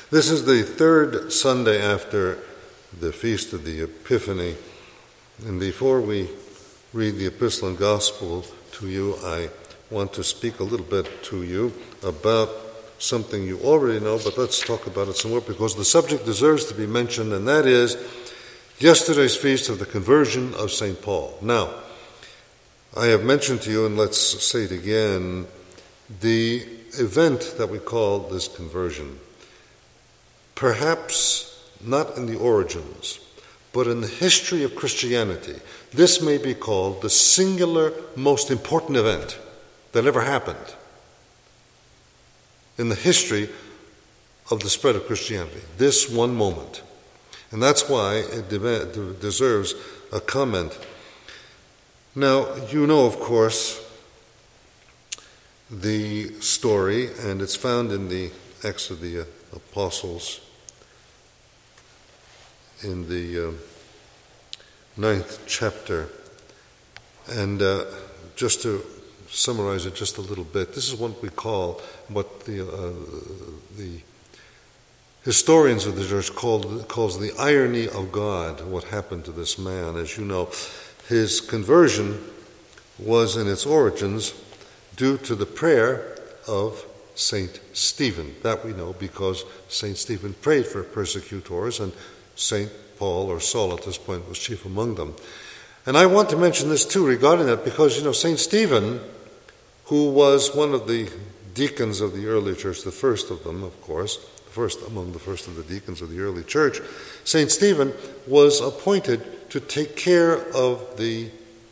This is the third Sunday after the Feast of the Epiphany, and before we read the Epistle and Gospel to you, I want to speak a little bit to you about something you already know, but let's talk about it some more because the subject deserves to be mentioned, and that is yesterday's feast of the conversion of St. Paul. Now, I have mentioned to you, and let's say it again, the event that we call this conversion. Perhaps not in the origins, but in the history of Christianity, this may be called the singular most important event that ever happened in the history of the spread of Christianity, this one moment. And that's why it deserves a comment. Now, you know, of course, the story, and it's found in the Acts of the Apostles in the 9th chapter. And just to summarize it just a little bit, this is what we call, what the historians of the church calls the irony of God, what happened to this man. As you know, his conversion was in its origins due to the prayer of St. Stephen. That we know because St. Stephen prayed for persecutors, and St. Paul, or Saul at this point, was chief among them. And I want to mention this too regarding that because, you know, St. Stephen, who was one of the deacons of the early church, the first of them, of course, among the first of the deacons of the early church, St. Stephen was appointed to take care of the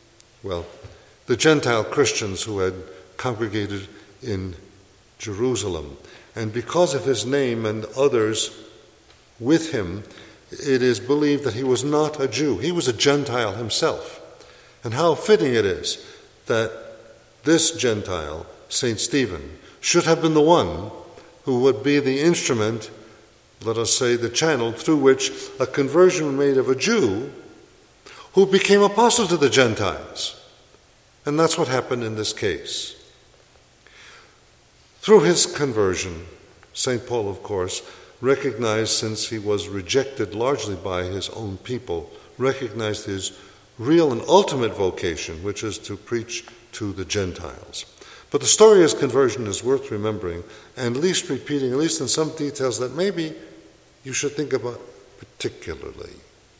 Gentile Christians who had congregated in Jerusalem. And because of his name and others with him, it is believed that he was not a Jew. He was a Gentile himself. And how fitting it is that this Gentile, St. Stephen, should have been the one who would be the instrument, let us say the channel, through which a conversion was made of a Jew who became apostle to the Gentiles. And that's what happened in this case. Through his conversion, St. Paul, of course, recognized, since he was rejected largely by his own people, recognized his real and ultimate vocation, which is to preach to the Gentiles. But the story of his conversion is worth remembering and at least repeating, at least in some details that maybe you should think about particularly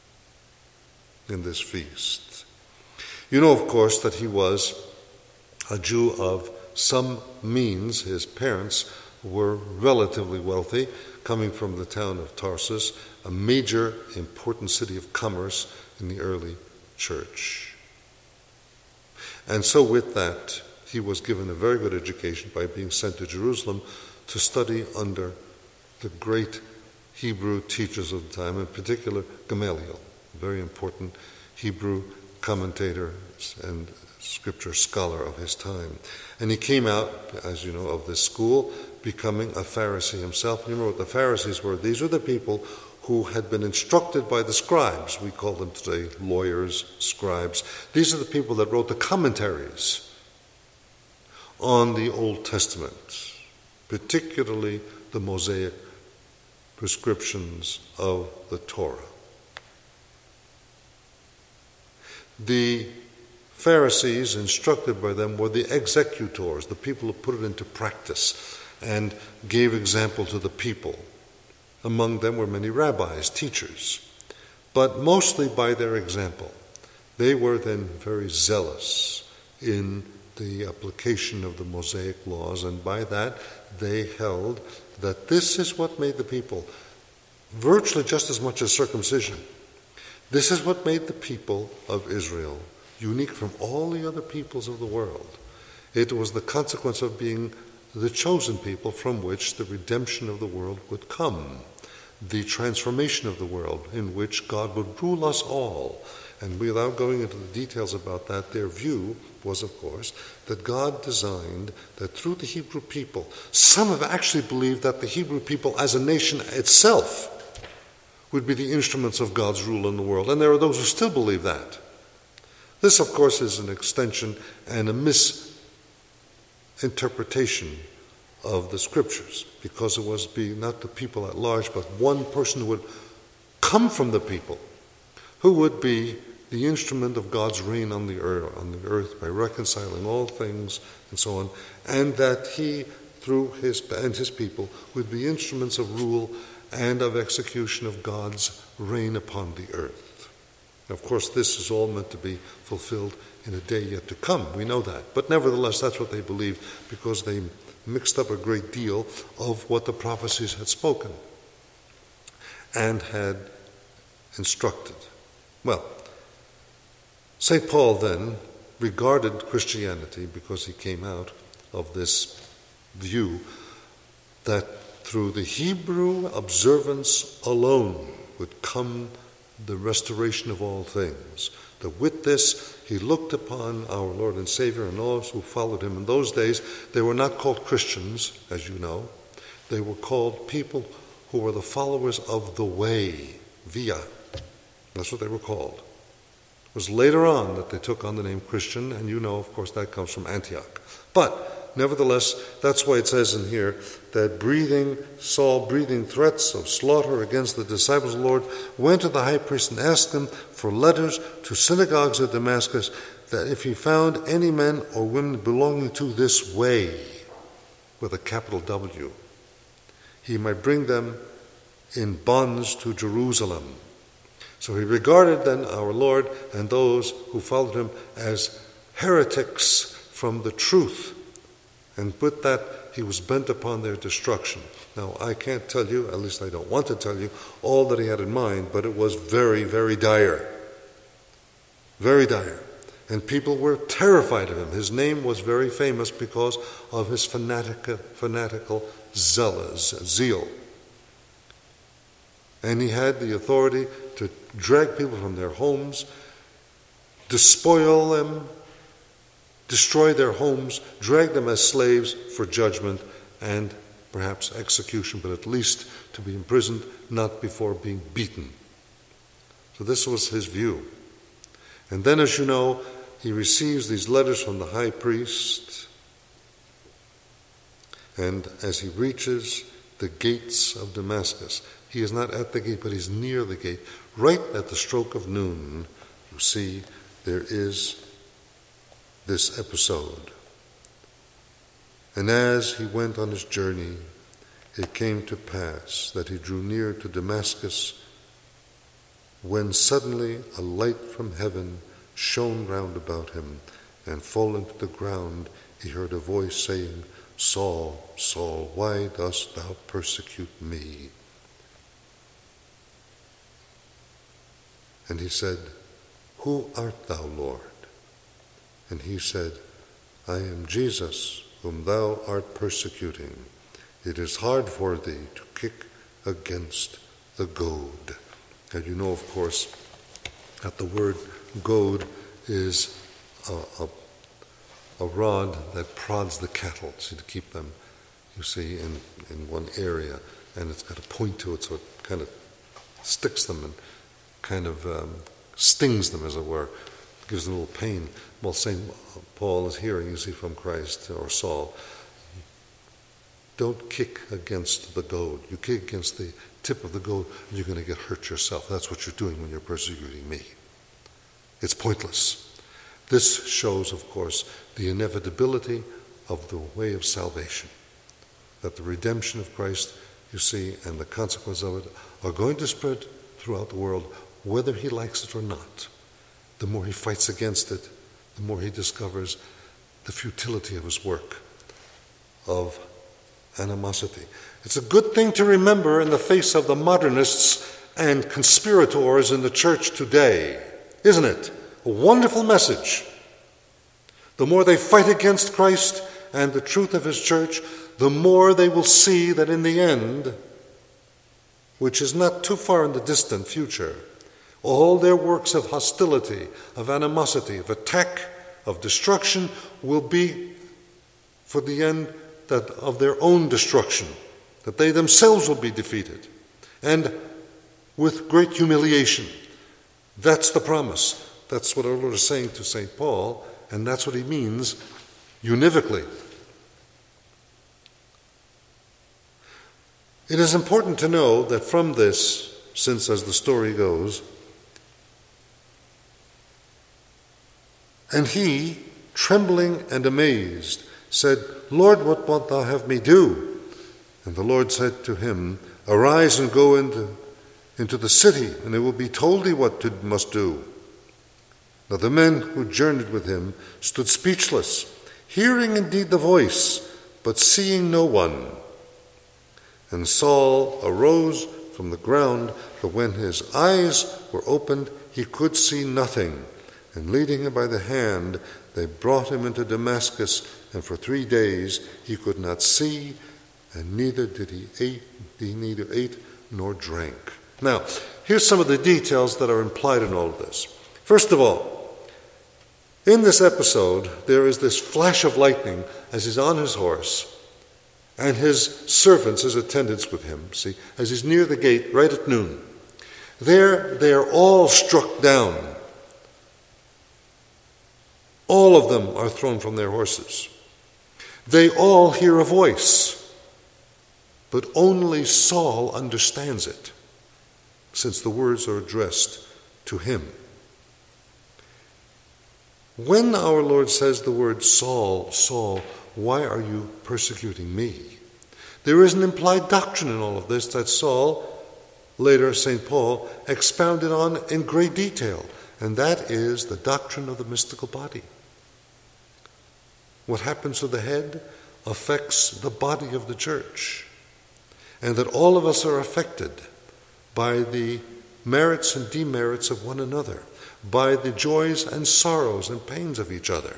in this feast. You know, of course, that he was a Jew of some means. His parents were relatively wealthy, coming from the town of Tarsus, a major important city of commerce in the early church. And so with that, he was given a very good education by being sent to Jerusalem to study under the great Hebrew teachers of the time, in particular Gamaliel, a very important Hebrew commentator and scripture scholar of his time. And he came out, as you know, of this school, becoming a Pharisee himself. You remember what the Pharisees were? These were the people who had been instructed by the scribes. We call them today lawyers, scribes. These are the people that wrote the commentaries on the Old Testament, particularly the Mosaic prescriptions of the Torah. The Pharisees, instructed by them, were the executors, the people who put it into practice and gave example to the people. Among them were many rabbis, teachers, but mostly by their example. They were then very zealous in the application of the Mosaic laws, and by that they held that this is what made the people, virtually just as much as circumcision, this is what made the people of Israel unique from all the other peoples of the world. It was the consequence of being the chosen people from which the redemption of the world would come, the transformation of the world in which God would rule us all. And without going into the details about that, their view was, of course, that God designed that through the Hebrew people, some have actually believed that the Hebrew people as a nation itself would be the instruments of God's rule in the world. And there are those who still believe that. This, of course, is an extension and a misinterpretation of the Scriptures, because it was not the people at large, but one person who would come from the people, who would be the instrument of God's reign on the earth by reconciling all things and so on, and that he, through his people, would be instruments of rule and of execution of God's reign upon the earth. Of course, this is all meant to be fulfilled in a day yet to come. We know that. But nevertheless, that's what they believed, because they mixed up a great deal of what the prophecies had spoken and had instructed. Well, St. Paul then regarded Christianity, because he came out of this view that through the Hebrew observance alone would come the restoration of all things. That with this he looked upon our Lord and Savior and those who followed him. In those days, they were not called Christians, as you know. They were called people who were the followers of the way, via. That's what they were called. It was later on that they took on the name Christian, and you know, of course, that comes from Antioch. But nevertheless, that's why it says in here that Saul, breathing threats of slaughter against the disciples of the Lord, went to the high priest and asked him for letters to synagogues of Damascus, that if he found any men or women belonging to this way, with a capital W, he might bring them in bonds to Jerusalem. So he regarded then our Lord and those who followed him as heretics from the truth, and with that he was bent upon their destruction. Now, I can't tell you, at least I don't want to tell you, all that he had in mind, but it was very, very dire. Very dire. And people were terrified of him. His name was very famous because of his fanatical zeal. And he had the authority to drag people from their homes, despoil them, destroy their homes, drag them as slaves for judgment and perhaps execution, but at least to be imprisoned, not before being beaten. So this was his view. And then, as you know, he receives these letters from the high priest, and as he reaches the gates of Damascus, he is not at the gate, but he's near the gate. Right at the stroke of noon, you see, there is this episode. And as he went on his journey, it came to pass that he drew near to Damascus, when suddenly a light from heaven shone round about him, and falling to the ground, he heard a voice saying, "Saul, Saul, why dost thou persecute me?" And he said, "Who art thou, Lord?" And he said, "I am Jesus, whom thou art persecuting. It is hard for thee to kick against the goad." And you know, of course, that the word goad is a rod that prods the cattle, to keep them, you see, in one area. And it's got a point to it, so it kind of sticks them and kind of stings them, as it were, gives them a little pain. Well, St. Paul is hearing, you see, from Christ, or Saul, don't kick against the goad. You kick against the tip of the goad, and you're going to get hurt yourself. That's what you're doing when you're persecuting me. It's pointless. This shows, of course, the inevitability of the way of salvation, that the redemption of Christ, you see, and the consequence of it are going to spread throughout the world, whether he likes it or not. The more he fights against it, the more he discovers the futility of his work of animosity. It's a good thing to remember in the face of the modernists and conspirators in the church today, isn't it? A wonderful message. The more they fight against Christ and the truth of his church, the more they will see that in the end, which is not too far in the distant future, all their works of hostility, of animosity, of attack, of destruction will be for the end that of their own destruction, that they themselves will be defeated, and with great humiliation. That's the promise. That's what our Lord is saying to St. Paul, and that's what he means univocally. It is important to know that from this, since as the story goes, and he, trembling and amazed, said, Lord, what wilt thou have me do? And the Lord said to him, Arise and go into the city, and it will be told thee what you must do. Now the men who journeyed with him stood speechless, hearing indeed the voice, but seeing no one. And Saul arose from the ground, but when his eyes were opened, he could see nothing. And leading him by the hand, they brought him into Damascus, and for 3 days he could not see, and neither ate nor drank. Now, here's some of the details that are implied in all of this. First of all, in this episode, there is this flash of lightning as he's on his horse, and his servants, his attendants with him, see, as he's near the gate right at noon. There, they are all struck down. All of them are thrown from their horses. They all hear a voice, but only Saul understands it, since the words are addressed to him. When our Lord says the word, Saul, Saul, why are you persecuting me? There is an implied doctrine in all of this that Saul, later St. Paul, expounded on in great detail, and that is the doctrine of the mystical body. What happens to the head affects the body of the church, and that all of us are affected by the merits and demerits of one another, by the joys and sorrows and pains of each other.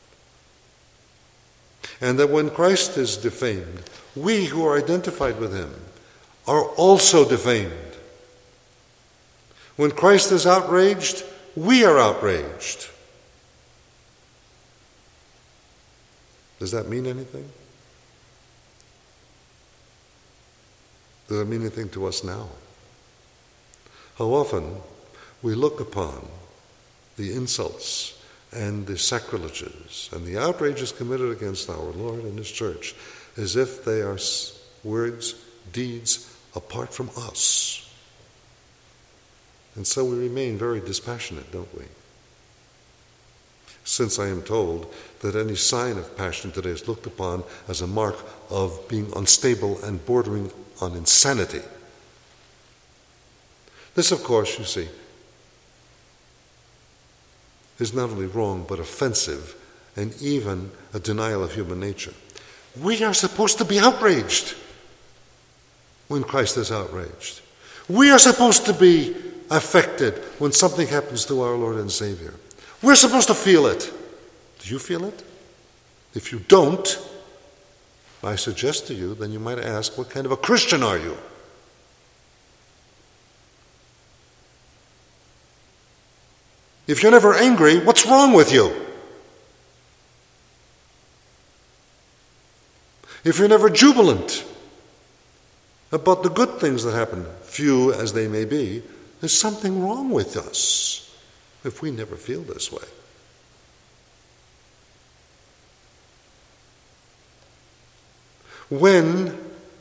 And that when Christ is defamed, we who are identified with him are also defamed. When Christ is outraged, we are outraged. Does that mean anything? Does that mean anything to us now? How often we look upon the insults and the sacrileges and the outrages committed against our Lord and his church as if they are words, deeds apart from us. And so we remain very dispassionate, don't we? Since I am told that any sign of passion today is looked upon as a mark of being unstable and bordering on insanity. This, of course, you see, is not only wrong but offensive and even a denial of human nature. We are supposed to be outraged when Christ is outraged. We are supposed to be affected when something happens to our Lord and Savior. We're supposed to feel it. Do you feel it? If you don't, I suggest to you, then you might ask, what kind of a Christian are you? If you're never angry, what's wrong with you? If you're never jubilant about the good things that happen, few as they may be, there's something wrong with us if we never feel this way. When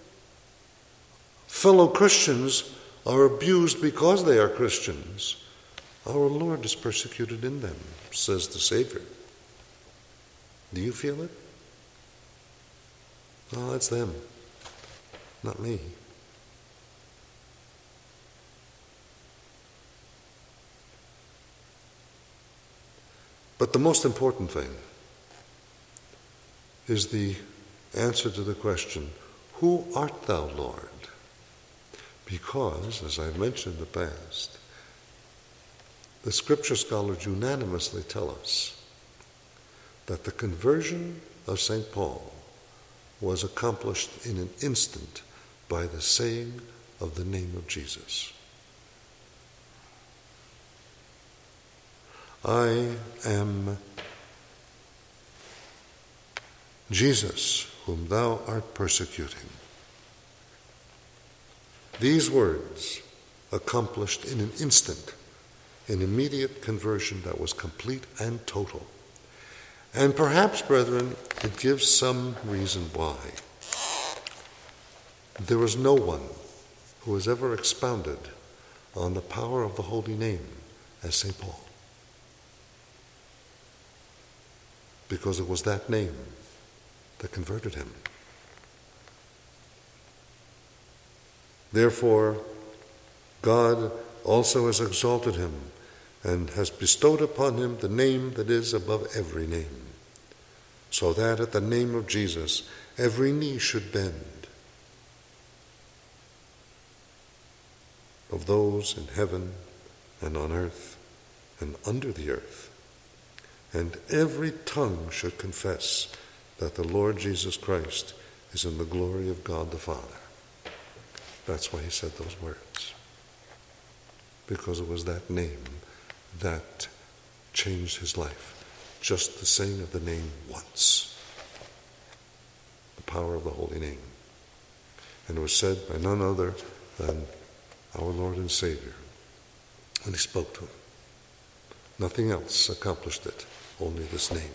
fellow Christians are abused because they are Christians, our Lord is persecuted in them, says the Savior. Do you feel it? Oh, that's them, not me. But the most important thing is the answer to the question, who art thou, Lord? Because, as I've mentioned in the past, the scripture scholars unanimously tell us that the conversion of St. Paul was accomplished in an instant by the saying of the name of Jesus. I am Jesus, whom thou art persecuting. These words accomplished in an instant an immediate conversion that was complete and total. And perhaps, brethren, it gives some reason why. There is no one who has ever expounded on the power of the holy name as St. Paul. Because it was that name that converted him. Therefore, God also has exalted him and has bestowed upon him the name that is above every name, so that at the name of Jesus every knee should bend, of those in heaven and on earth and under the earth, and every tongue should confess that the Lord Jesus Christ is in the glory of God the Father. That's why he said those words. Because it was that name that changed his life. Just the saying of the name once. The power of the holy name. And it was said by none other than our Lord and Savior when he spoke to him. Nothing else accomplished it, only this name.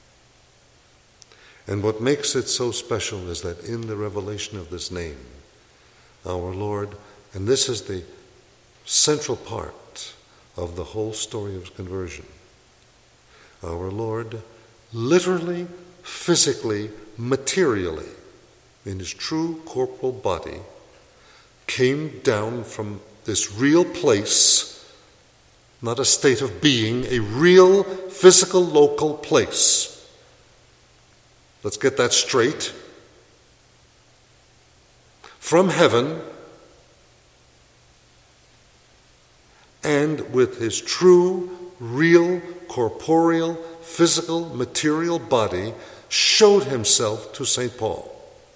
And what makes it so special is that in the revelation of this name, our Lord, and this is the central part of the whole story of conversion, our Lord literally, physically, materially, in his true corporal body, came down from this real place, not a state of being, a real physical local place. Let's get that straight. From heaven, and with his true, real, corporeal, physical, material body, showed himself to St. Paul.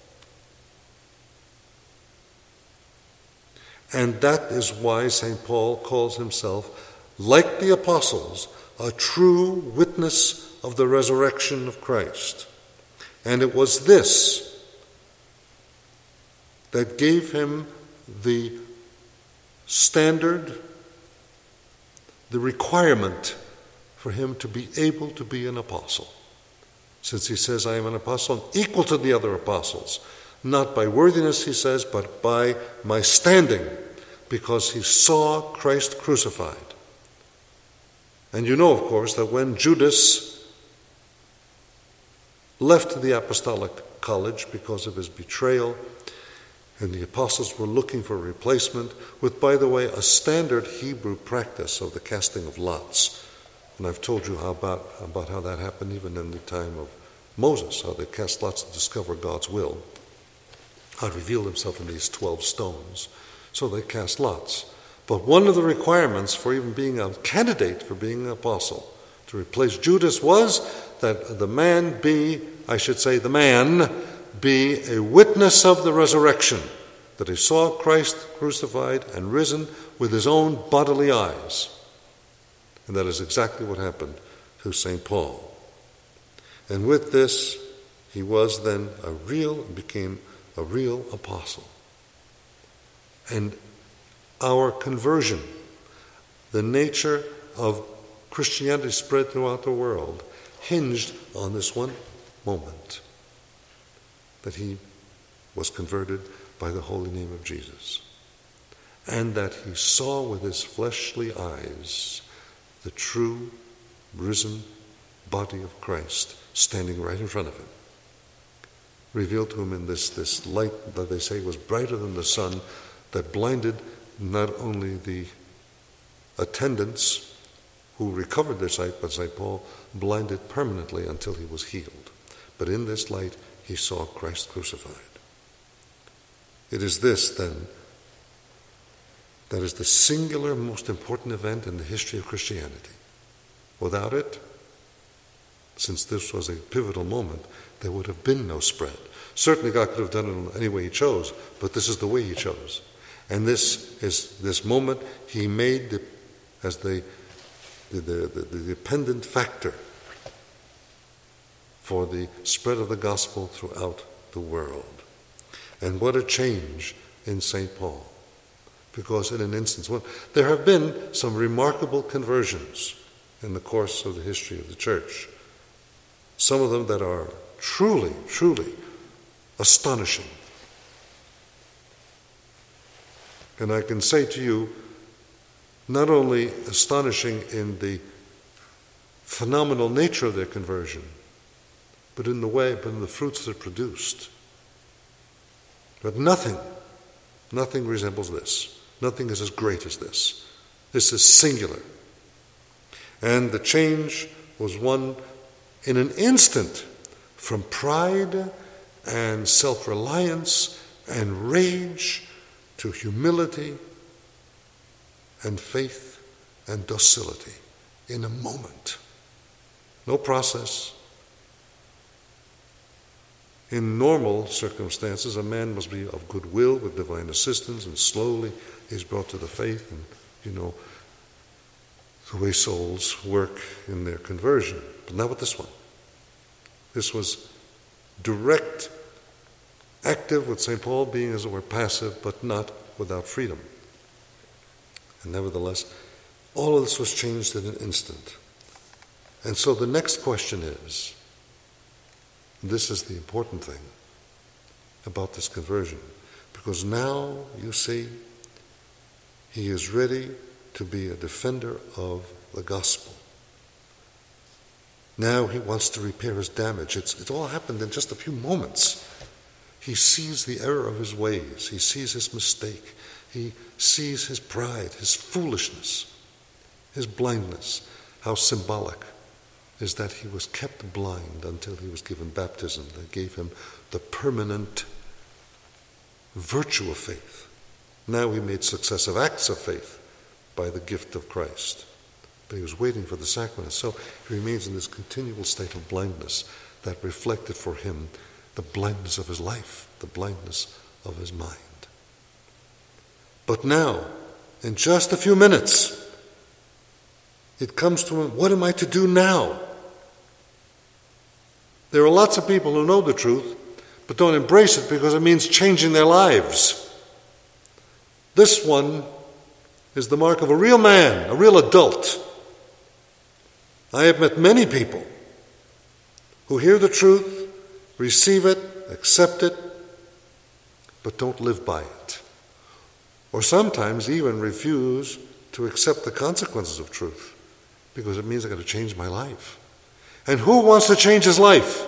And that is why St. Paul calls himself, like the apostles, a true witness of the resurrection of Christ. And it was this that gave him the standard, the requirement for him to be able to be an apostle. Since he says, I am an apostle, equal to the other apostles. Not by worthiness, he says, but by my standing, because he saw Christ crucified. And you know, of course, that when Judas left the apostolic college because of his betrayal, and the apostles were looking for a replacement with, by the way, a standard Hebrew practice of the casting of lots. And I've told you about how that happened even in the time of Moses, how they cast lots to discover God's will, how to reveal himself in these 12 stones. So they cast lots. But one of the requirements for even being a candidate for being an apostle to replace Judas was that the man be a witness of the resurrection, that he saw Christ crucified and risen with his own bodily eyes. And that is exactly what happened to St. Paul. And with this, he was then became a real apostle. And our conversion, the nature of Christianity spread throughout the world, hinged on this one moment, that he was converted by the holy name of Jesus, and that he saw with his fleshly eyes the true risen body of Christ standing right in front of him, revealed to him in this light that they say was brighter than the sun, that blinded not only the attendants who recovered their sight, but St. Paul blinded permanently until he was healed. But in this light, he saw Christ crucified. It is this, then, that is the singular most important event in the history of Christianity. Without it, since this was a pivotal moment, there would have been no spread. Certainly God could have done it any way he chose, but this is the way he chose. And this moment he made as the dependent factor for the spread of the gospel throughout the world. And what a change in St. Paul. Because in an instance, there have been some remarkable conversions in the course of the history of the church. Some of them that are truly, truly astonishing. And I can say to you, not only astonishing in the phenomenal nature of their conversion, but in the fruits that produced. But nothing resembles this. Nothing is as great as this. This is singular. And the change was one in an instant from pride and self-reliance and rage to humility and faith and docility in a moment. No process. In normal circumstances, a man must be of good will with divine assistance, and slowly he's brought to the faith, and the way souls work in their conversion. But not with this one. This was direct, active, with St. Paul being, as it were, passive, but not without freedom. And nevertheless, all of this was changed in an instant. And so the next question is, this is the important thing about this conversion, because now, you see, he is ready to be a defender of the gospel. Now he wants to repair his damage. It all happened in just a few moments. He sees the error of his ways. He sees his mistake. He sees his pride, his foolishness, his blindness. How symbolic is that he was kept blind until he was given baptism that gave him the permanent virtue of faith. Now he made successive acts of faith by the gift of Christ. But he was waiting for the sacrament. So he remains in this continual state of blindness that reflected for him the blindness of his life, the blindness of his mind. But now, in just a few minutes, it comes to him, what am I to do now? There are lots of people who know the truth, but don't embrace it because it means changing their lives. This one is the mark of a real man, a real adult. I have met many people who hear the truth, receive it, accept it, but don't live by it. Or sometimes even refuse to accept the consequences of truth because it means I've got to change my life. And who wants to change his life?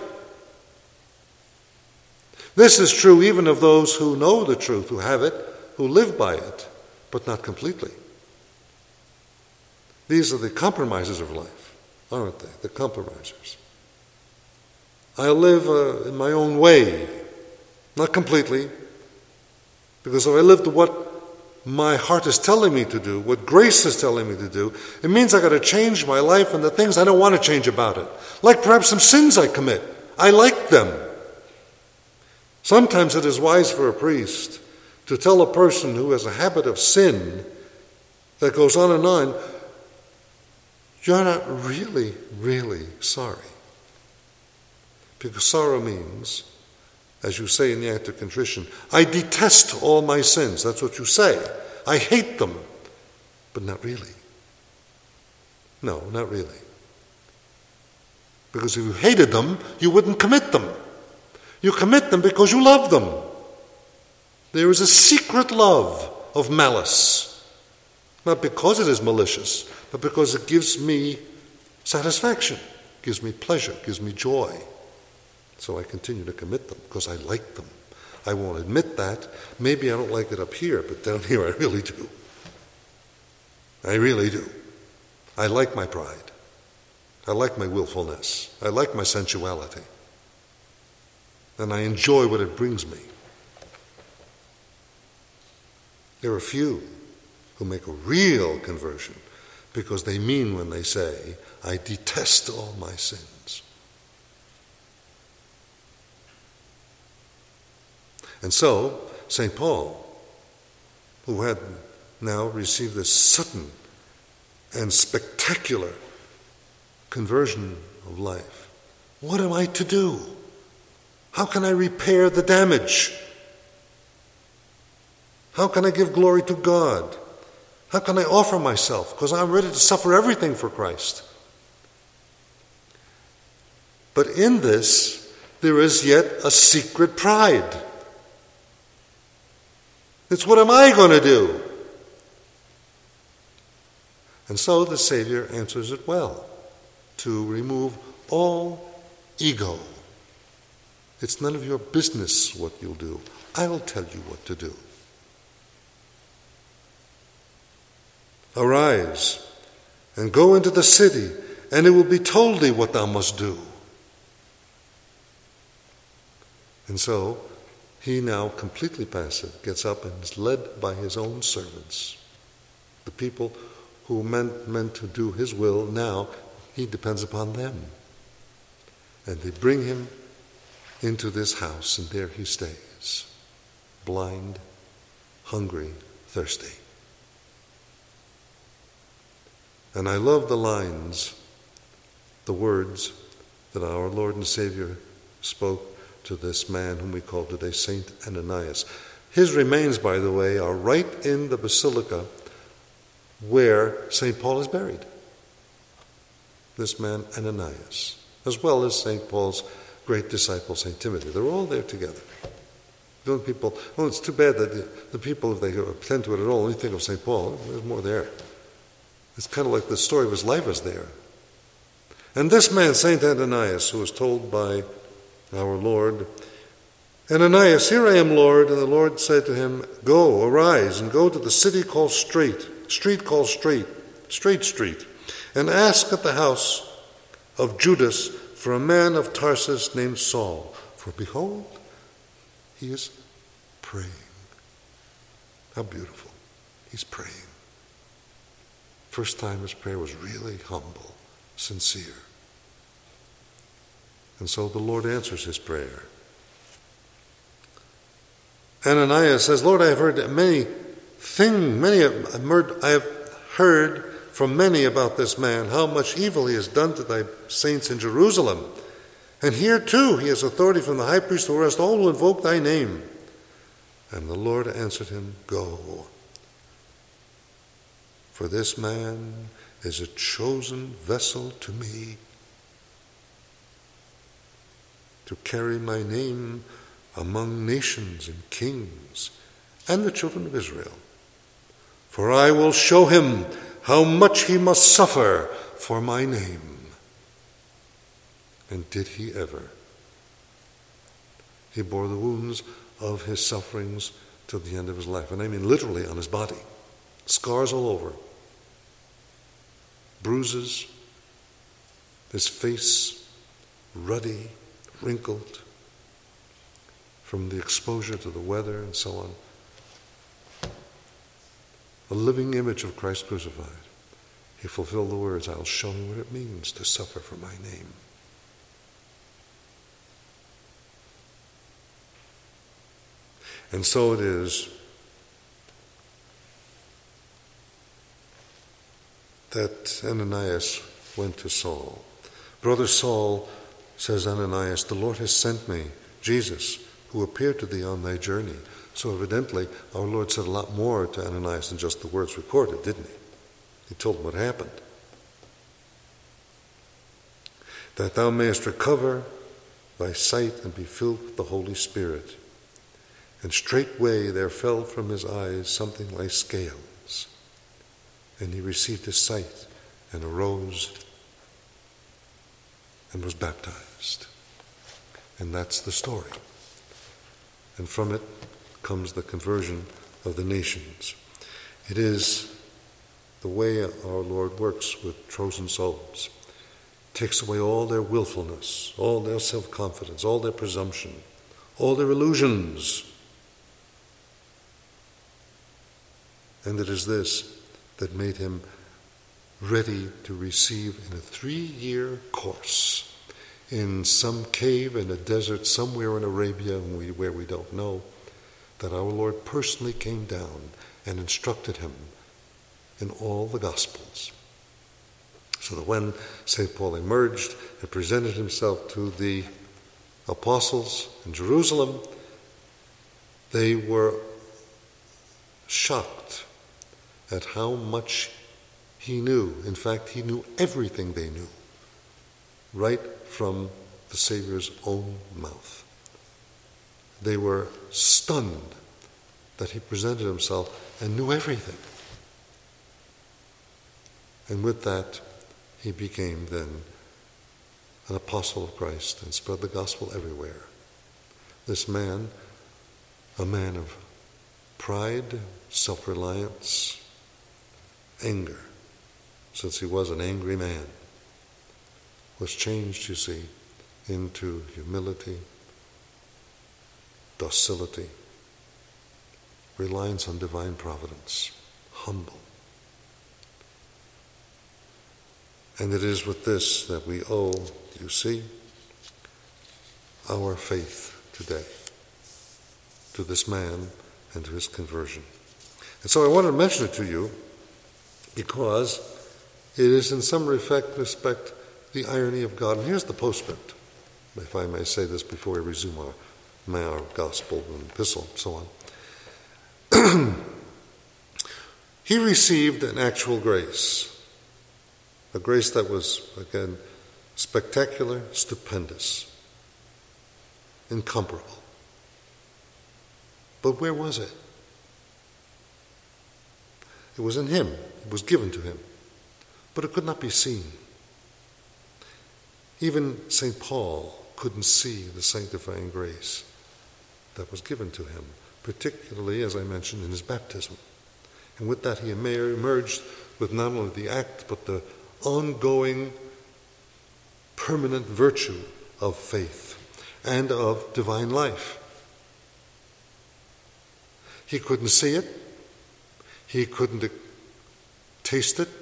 This is true even of those who know the truth, who have it, who live by it, but not completely. These are the compromisers of life, aren't they? The compromisers. I'll live in my own way, not completely, because if I live to what my heart is telling me to do, what grace is telling me to do, it means I've got to change my life and the things I don't want to change about it. Like perhaps some sins I commit. I like them. Sometimes it is wise for a priest to tell a person who has a habit of sin that goes on and on, you're not really, really sorry. Because sorrow means, as you say in the act of contrition, I detest all my sins. That's what you say. I hate them. But not really. No, not really. Because if you hated them, you wouldn't commit them. You commit them because you love them. There is a secret love of malice. Not because it is malicious, but because it gives me satisfaction, gives me pleasure, gives me joy. So I continue to commit them because I like them. I won't admit that. Maybe I don't like it up here, but down here I really do. I really do. I like my pride. I like my willfulness. I like my sensuality. And I enjoy what it brings me. There are few who make a real conversion because they mean when they say, I detest all my sins. And so, St. Paul, who had now received this sudden and spectacular conversion of life, what am I to do? How can I repair the damage? How can I give glory to God? How can I offer myself? Because I'm ready to suffer everything for Christ. But in this, there is yet a secret pride. It's what am I going to do? And so the Savior answers it well, to remove all ego. It's none of your business what you'll do. I'll tell you what to do. Arise and go into the city, and it will be told thee what thou must do. And so he, now completely passive, gets up and is led by his own servants. The people who meant to do his will, now he depends upon them. And they bring him into this house, and there he stays, blind, hungry, thirsty. And I love the lines, the words that our Lord and Savior spoke to this man whom we call today Saint Ananias. His remains, by the way, are right in the basilica where St. Paul is buried. This man Ananias, as well as St. Paul's great disciple, St. Timothy. They're all there together. The only people, it's too bad that the people, if they attend to it at all, only think of St. Paul. There's more there. It's kind of like the story of his life is there. And this man, St. Ananias, who was told by our Lord, Ananias, here I am, Lord. And the Lord said to him, go, arise, and go to the city called Straight Street, and ask at the house of Judas for a man of Tarsus named Saul. For behold, he is praying. How beautiful. He's praying. First time his prayer was really humble, sincere. And so the Lord answers his prayer. Ananias says, Lord, I have heard I have heard from many about this man, how much evil he has done to thy saints in Jerusalem. And here too he has authority from the high priest to arrest all who invoke thy name. And the Lord answered him, go. For this man is a chosen vessel to me to carry my name among nations and kings and the children of Israel. For I will show him how much he must suffer for my name. And did he ever? He bore the wounds of his sufferings till the end of his life. And I mean literally on his body. Scars all over. Bruises. His face ruddy, wrinkled from the exposure to the weather and so on. A living image of Christ crucified. He fulfilled the words, I'll show you what it means to suffer for my name. And so it is that Ananias went to Saul. Brother Saul, says Ananias, the Lord has sent me, Jesus, who appeared to thee on thy journey. So evidently, our Lord said a lot more to Ananias than just the words recorded, didn't he? He told him what happened. That thou mayest recover thy sight and be filled with the Holy Spirit. And straightway there fell from his eyes something like scales. And he received his sight and arose and was baptized. And that's the story. And from it comes the conversion of the nations. It is the way our Lord works with chosen souls. Takes away all their willfulness, all their self-confidence, all their presumption, all their illusions. And it is this that made him ready to receive in a 3-year course in some cave in a desert somewhere in Arabia where we don't know, that our Lord personally came down and instructed him in all the Gospels. So that when St. Paul emerged and presented himself to the apostles in Jerusalem, they were shocked at how much he knew. In fact, he knew everything they knew, right from the Savior's own mouth. They were stunned that he presented himself and knew everything. And with that, he became then an apostle of Christ and spread the gospel everywhere. This man, a man of pride, self-reliance, anger, since he was an angry man, was changed, you see, into humility, docility, reliance on divine providence, humble. And it is with this that we owe, you see, our faith today to this man and to his conversion. And so I wanted to mention it to you because it is in some respect the irony of God. And here's the postscript, if I may say this before we resume our gospel and epistle and so on. He received an actual grace. A grace that was, again, spectacular, stupendous, incomparable. But where was it? It was in him. It was given to him. But it could not be seen. Even St. Paul couldn't see the sanctifying grace that was given to him, particularly, as I mentioned, in his baptism. And with that he emerged with not only the act, but the ongoing, permanent virtue of faith and of divine life. He couldn't see it. He couldn't taste it.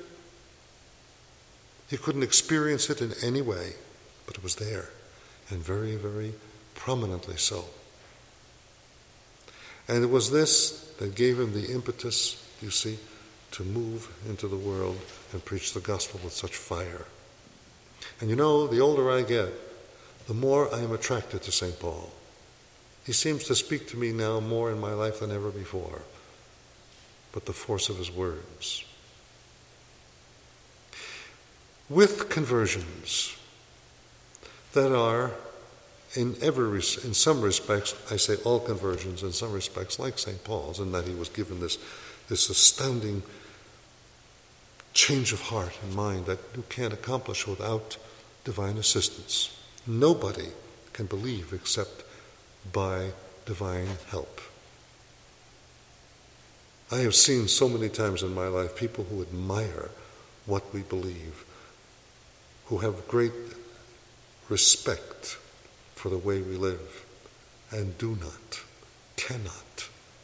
He couldn't experience it in any way, but it was there, and very, very prominently so. And it was this that gave him the impetus, you see, to move into the world and preach the gospel with such fire. And you know, the older I get, the more I am attracted to St. Paul. He seems to speak to me now more in my life than ever before, but the force of his words. With conversions that are, in some respects, I say all conversions, in some respects like St. Paul's, in that he was given this astounding change of heart and mind that you can't accomplish without divine assistance. Nobody can believe except by divine help. I have seen so many times in my life people who admire what we believe, who have great respect for the way we live, and cannot,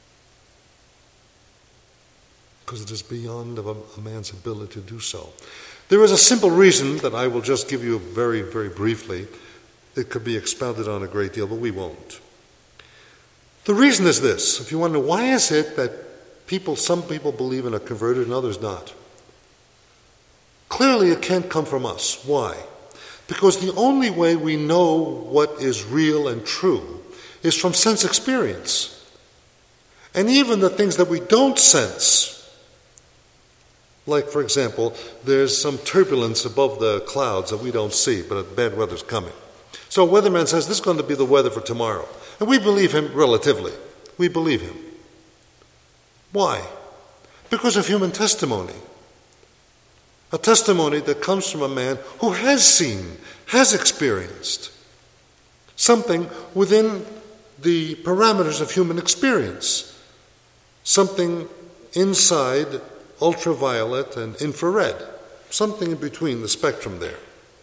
because it is beyond a man's ability to do so. There is a simple reason that I will just give you very, very briefly. It could be expounded on a great deal, but we won't. The reason is this. If you want to know, why is it that some people believe and are converted and others not? Clearly it can't come from us. Why? Because the only way we know what is real and true is from sense experience. And even the things that we don't sense, like, for example, there's some turbulence above the clouds that we don't see, but bad weather's coming. So a weatherman says, this is going to be the weather for tomorrow. And we believe him relatively. We believe him. Why? Because of human testimony. A testimony that comes from a man who has seen, has experienced something within the parameters of human experience, something inside ultraviolet and infrared, something in between the spectrum there.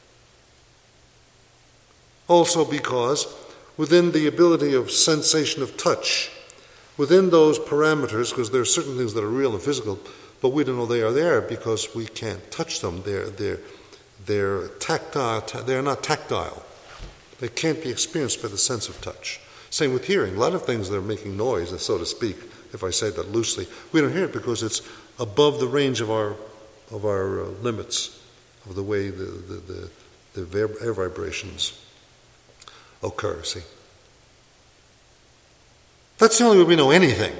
Also because within the ability of sensation of touch, within those parameters, because there are certain things that are real and physical, but we don't know they are there because we can't touch them. They're tactile. They're not tactile. They can't be experienced by the sense of touch. Same with hearing. A lot of things that are making noise, so to speak, if I say that loosely, we don't hear it because it's above the range of our limits of the way the air vibrations occur. See, that's the only way we know anything,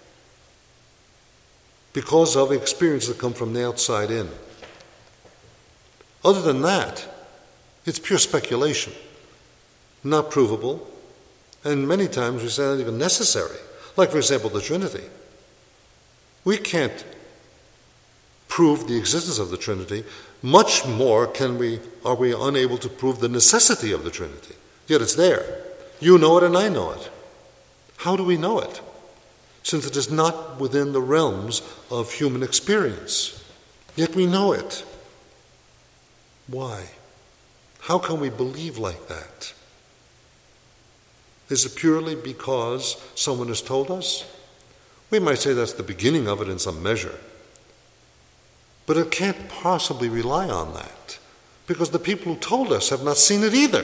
because of experiences that come from the outside in. Other than that, it's pure speculation, not provable, and many times we say not even necessary. Like, for example, the Trinity. We can't prove the existence of the Trinity. Much more are we unable to prove the necessity of the Trinity. Yet it's there. You know it and I know it. How do we know it? Since it is not within the realms of human experience. Yet we know it. Why? How can we believe like that? Is it purely because someone has told us? We might say that's the beginning of it in some measure. But it can't possibly rely on that, because the people who told us have not seen it either.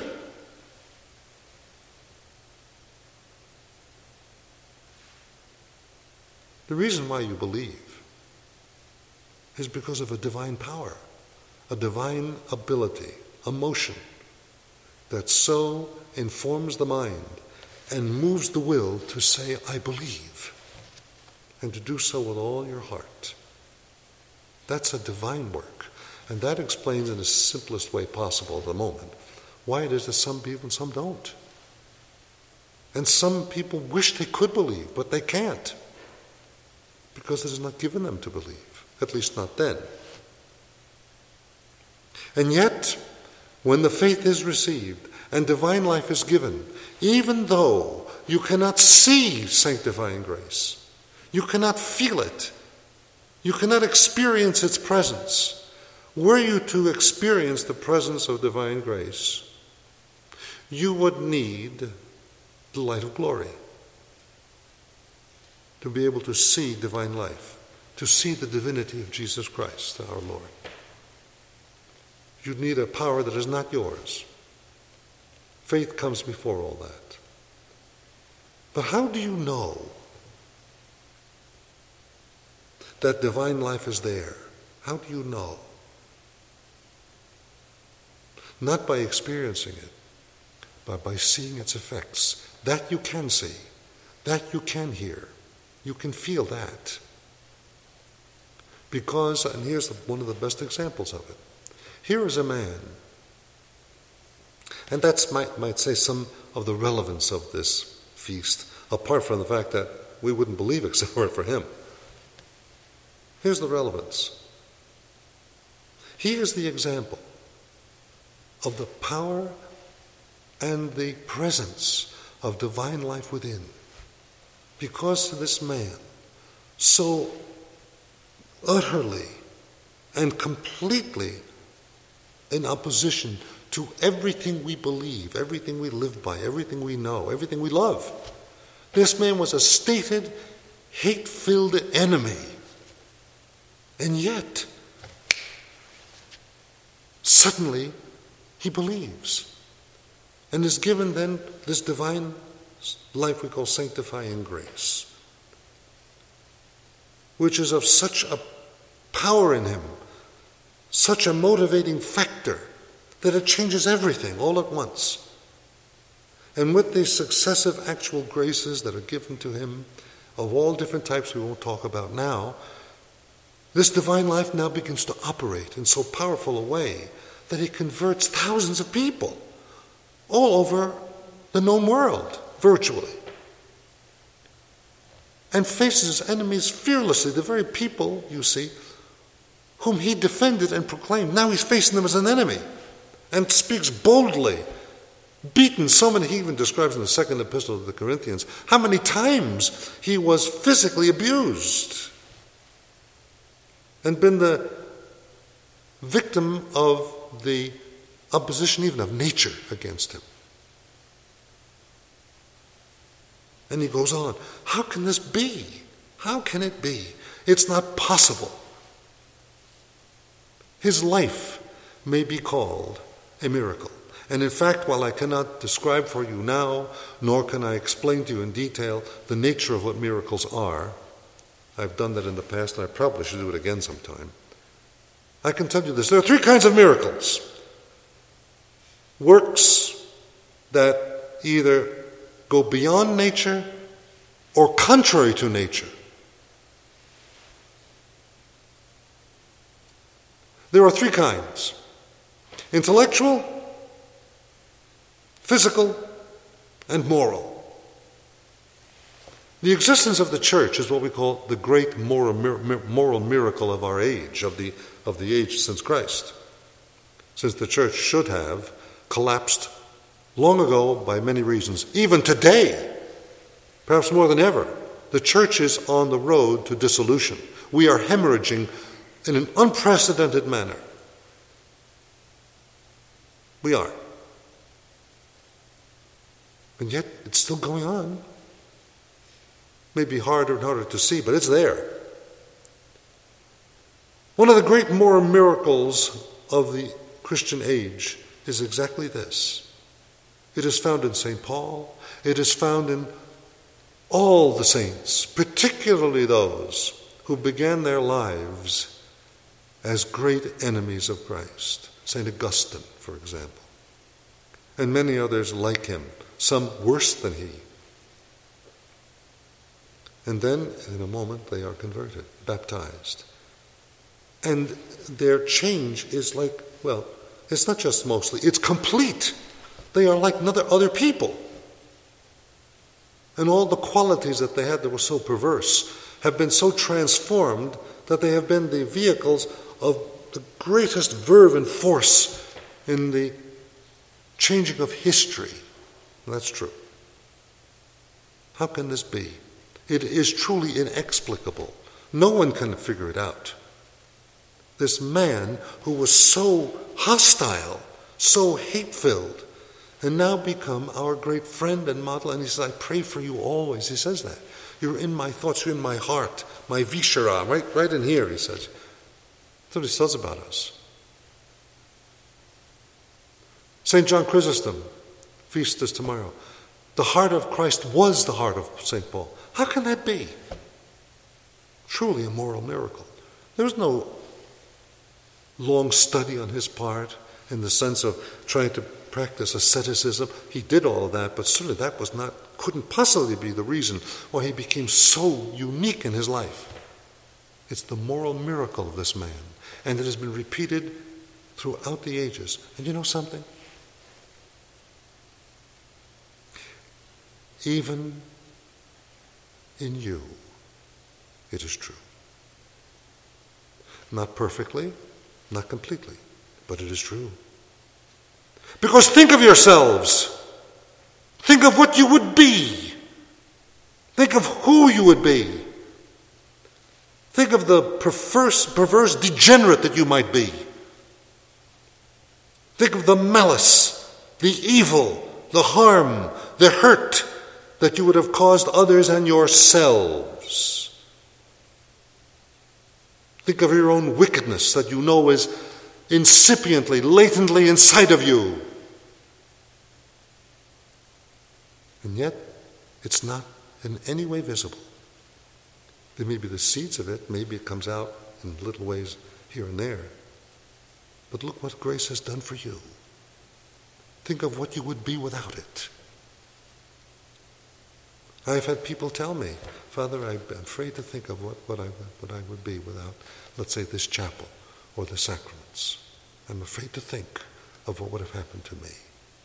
The reason why you believe is because of a divine power, a divine ability, a motion that so informs the mind and moves the will to say, I believe, and to do so with all your heart. That's a divine work, and that explains in the simplest way possible at the moment why it is that some believe and some don't. And some people wish they could believe, but they can't, because it is not given them to believe, at least not then. And yet, when the faith is received and divine life is given, even though you cannot see sanctifying grace, you cannot feel it, you cannot experience its presence, were you to experience the presence of divine grace, you would need the light of glory to be able to see divine life, to see the divinity of Jesus Christ, our Lord. You need a power that is not yours. Faith comes before all that. But how do you know that divine life is there? How do you know? Not by experiencing it, but by seeing its effects. That you can see, that you can hear, you can feel that. Because, and here's one of the best examples of it. Here is a man, and that's might say some of the relevance of this feast, apart from the fact that we wouldn't believe it except for him. Here's the relevance. He is the example of the power and the presence of divine life within. Because this man, so utterly and completely in opposition to everything we believe, everything we live by, everything we know, everything we love. This man was a stated, hate-filled enemy. And yet, suddenly, he believes and is given then this divine life we call sanctifying grace, which is of such a power in him, such a motivating factor, that it changes everything all at once. And with these successive actual graces that are given to him, of all different types we won't talk about now, this divine life now begins to operate in so powerful a way that he converts thousands of people all over the known world, virtually, and faces his enemies fearlessly, the very people, you see, whom he defended and proclaimed. Now he's facing them as an enemy and speaks boldly, beaten so many. He even describes in the second epistle to the Corinthians how many times he was physically abused and been the victim of the opposition even of nature against him. And he goes on, how can this be? How can it be? It's not possible. His life may be called a miracle. And in fact, while I cannot describe for you now, nor can I explain to you in detail the nature of what miracles are, I've done that in the past and I probably should do it again sometime. I can tell you this. There are three kinds of miracles. Works that either go beyond nature or contrary to nature. There are three kinds: intellectual, physical, and moral. The existence of the church is what we call the great moral miracle of our age, of the age since Christ. Since the church should have collapsed long ago by many reasons. Even today, perhaps more than ever, the church is on the road to dissolution. We are hemorrhaging in an unprecedented manner. We are. And yet, it's still going on. Maybe harder and harder to see, but it's there. One of the great moral miracles of the Christian age is exactly this. It is found in St. Paul. It is found in all the saints, particularly those who began their lives as great enemies of Christ. St. Augustine, for example, and many others like him, some worse than he. And then, in a moment, they are converted, baptized. And their change is like, well, it's not just mostly, it's complete. They are like other people. And all the qualities that they had that were so perverse have been so transformed that they have been the vehicles of the greatest verve and force in the changing of history. And that's true. How can this be? It is truly inexplicable. No one can figure it out. This man who was so hostile, so hate-filled, and now become our great friend and model. And he says, I pray for you always. He says that. You're in my thoughts, you're in my heart, my vishara, right in here, he says. That's what he says about us. St. John Chrysostom, feast is tomorrow. The heart of Christ was the heart of St. Paul. How can that be? Truly a moral miracle. There's no long study on his part in the sense of trying to practice asceticism. He did all of that, but certainly that couldn't possibly be the reason why he became so unique in his life. It's the moral miracle of this man, and it has been repeated throughout the ages. And you know something? Even in you, it is true. Not perfectly, not completely, but it is true. Because think of yourselves. Think of what you would be. Think of who you would be. Think of the perverse degenerate that you might be. Think of the malice, the evil, the harm, the hurt that you would have caused others and yourselves. Think of your own wickedness that you know is incipiently, latently inside of you. And yet, it's not in any way visible. There may be the seeds of it, maybe it comes out in little ways here and there. But look what grace has done for you. Think of what you would be without it. I've had people tell me, Father, I'm afraid to think of what I would be without, let's say, this chapel or the sacraments. I'm afraid to think of what would have happened to me.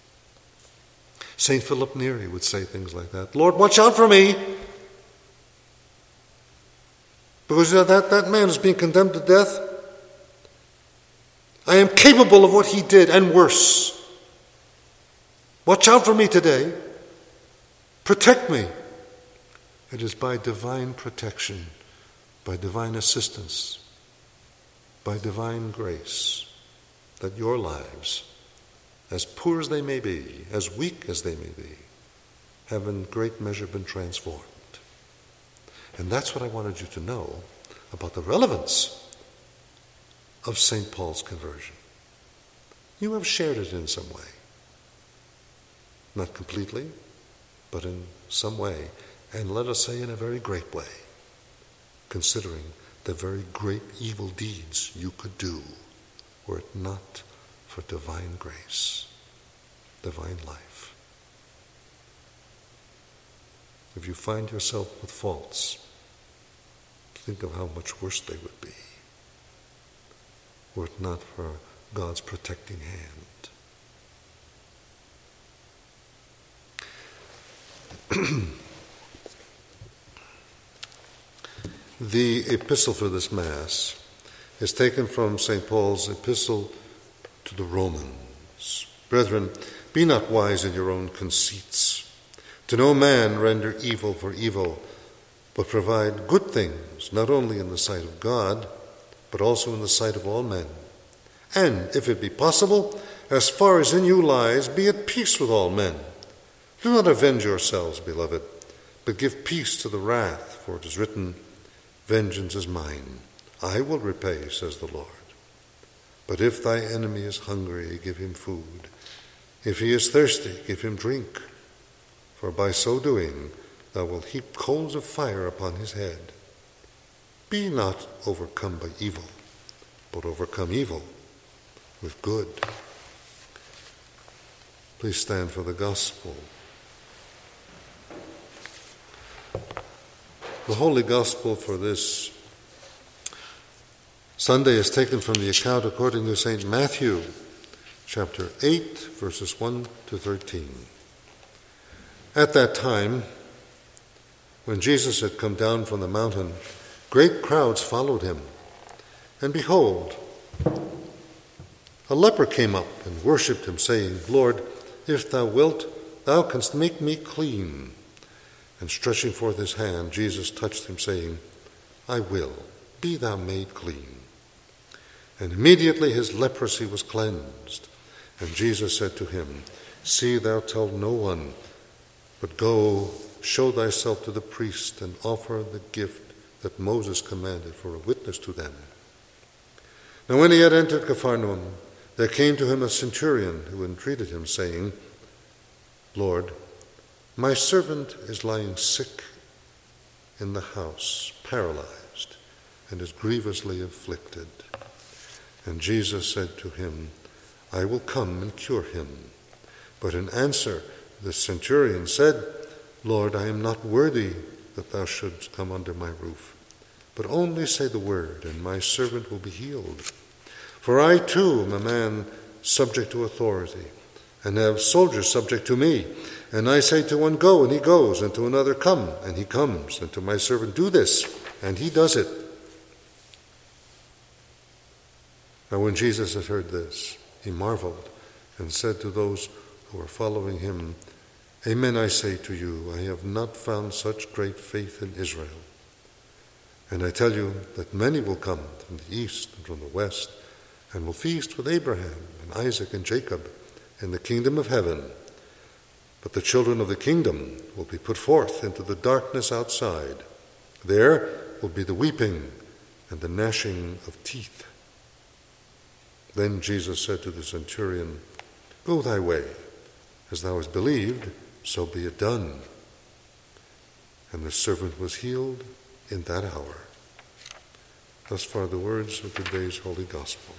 St. Philip Neri would say things like that. Lord, watch out for me. Because that man is being condemned to death. I am capable of what he did and worse. Watch out for me today. Protect me. It is by divine protection, by divine assistance, by divine grace, that your lives, as poor as they may be, as weak as they may be, have in great measure been transformed. And that's what I wanted you to know about the relevance of St. Paul's conversion. You have shared it in some way. Not completely, but in some way. And let us say in a very great way, considering the very great evil deeds you could do were it not for divine grace, divine life. If you find yourself with faults, think of how much worse they would be were it not for God's protecting hand. The epistle for this Mass is taken from St. Paul's epistle to the Romans. Brethren, be not wise in your own conceits. To no man render evil for evil, but provide good things, not only in the sight of God, but also in the sight of all men. And, if it be possible, as far as in you lies, be at peace with all men. Do not avenge yourselves, beloved, but give peace to the wrath, for it is written, Vengeance is mine, I will repay, says the Lord. But if thy enemy is hungry, give him food. If he is thirsty, give him drink. For by so doing, thou wilt heap coals of fire upon his head. Be not overcome by evil, but overcome evil with good. Please stand for the Gospel. The Holy Gospel for this Sunday is taken from the account according to St. Matthew, chapter 8, verses 1 to 13. At that time, when Jesus had come down from the mountain, great crowds followed him. And behold, a leper came up and worshipped him, saying, Lord, if thou wilt, thou canst make me clean. And stretching forth his hand, Jesus touched him, saying, I will, be thou made clean. And immediately his leprosy was cleansed. And Jesus said to him, See thou tell no one, but go, show thyself to the priest, and offer the gift that Moses commanded for a witness to them. Now when he had entered Capharnaum, there came to him a centurion who entreated him, saying, Lord, my servant is lying sick in the house, paralyzed, and is grievously afflicted. And Jesus said to him, I will come and cure him. But in answer, the centurion said, Lord, I am not worthy that thou shouldst come under my roof, but only say the word, and my servant will be healed. For I too am a man subject to authority, and have soldiers subject to me. And I say to one, Go, and he goes, and to another, Come, and he comes, and to my servant, Do this, and he does it. Now when Jesus had heard this, he marveled, and said to those who were following him, Amen, I say to you, I have not found such great faith in Israel. And I tell you that many will come from the east and from the west, and will feast with Abraham and Isaac and Jacob in the kingdom of heaven. But the children of the kingdom will be put forth into the darkness outside. There will be the weeping and the gnashing of teeth. Then Jesus said to the centurion, Go thy way, as thou hast believed, so be it done. And the servant was healed in that hour. Thus far the words of today's Holy Gospel.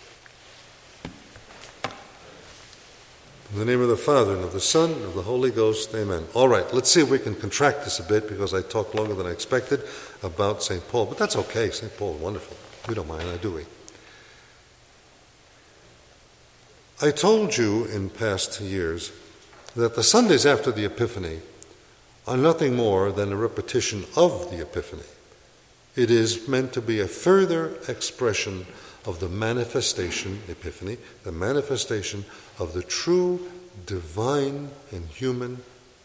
In the name of the Father, and of the Son, and of the Holy Ghost, amen. All right, let's see if we can contract this a bit, because I talked longer than I expected about St. Paul. But that's okay. St. Paul is wonderful. We don't mind, do we? I told you in past years that the Sundays after the Epiphany are nothing more than a repetition of the Epiphany. It is meant to be a further expression of the manifestation, Epiphany, the manifestation of the true divine and human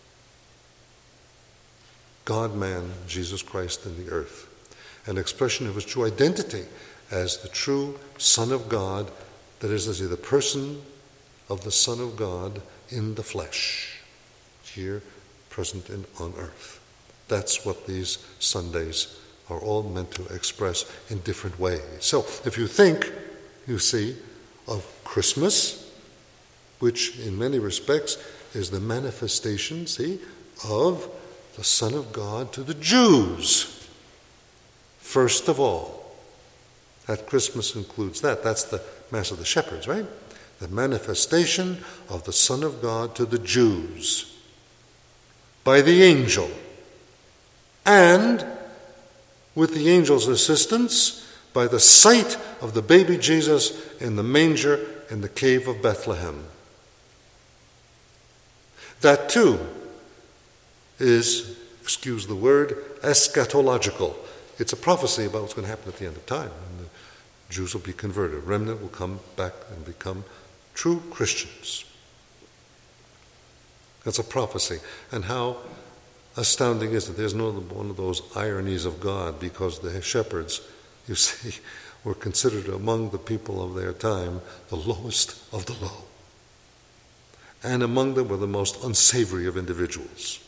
God-man, Jesus Christ in the earth, an expression of his true identity as the true Son of God, that is to say, the person of the Son of God in the flesh, here present on earth. That's what these Sundays are all meant to express in different ways. So if you think, you see, of Christmas, which in many respects is the manifestation, see, of the Son of God to the Jews. First of all, that Christmas includes that. That's the Mass of the Shepherds, right? The manifestation of the Son of God to the Jews by the angel, and with the angel's assistance, by the sight of the baby Jesus in the manger in the cave of Bethlehem. That too is, excuse the word, eschatological. it's a prophecy about what's going to happen at the end of time. And the Jews will be converted. A remnant will come back and become true Christians. That's a prophecy. And how astounding is it? There's one of those ironies of God, because the shepherds, you see, were considered among the people of their time the lowest of the low. And among them were the most unsavory of individuals.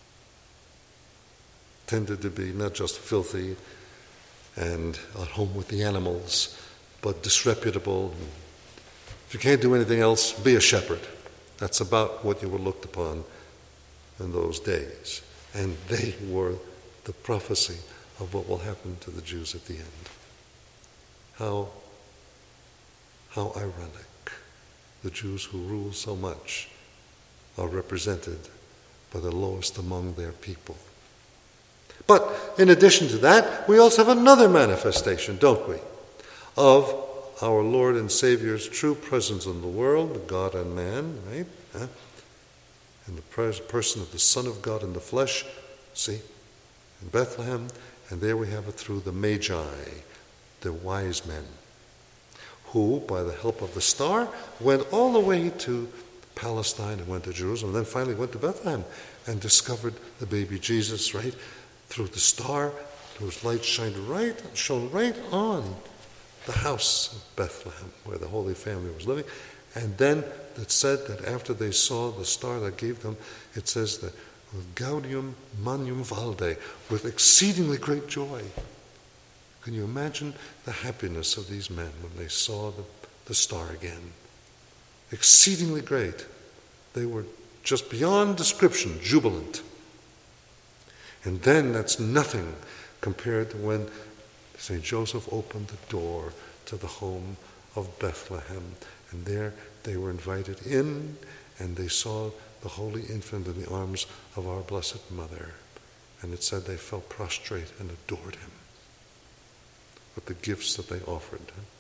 Tended to be not just filthy and at home with the animals, but disreputable. If you can't do anything else, be a shepherd. That's about what you were looked upon in those days. And they were the prophecy of what will happen to the Jews at the end. How ironic. The Jews who rule so much are represented by the lowest among their people. But in addition to that, we also have another manifestation, don't we, of our Lord and Savior's true presence in the world, God and man, right? In the person of the Son of God in the flesh, see, in Bethlehem, and there we have it through the Magi, the wise men, who, by the help of the star, went all the way to Palestine and went to Jerusalem, and then finally went to Bethlehem and discovered the baby Jesus, right? Through the star, whose light shone right on the house of Bethlehem, where the Holy Family was living. And then it said that after they saw the star that gave them, it says that with gaudium magnum valde, with exceedingly great joy. Can you imagine the happiness of these men when they saw the star again? Exceedingly great. They were just beyond description, jubilant. And then that's nothing compared to when St. Joseph opened the door to the home of Bethlehem. And there they were invited in, and they saw the Holy Infant in the arms of our Blessed Mother. And it said they fell prostrate and adored him with the gifts that they offered.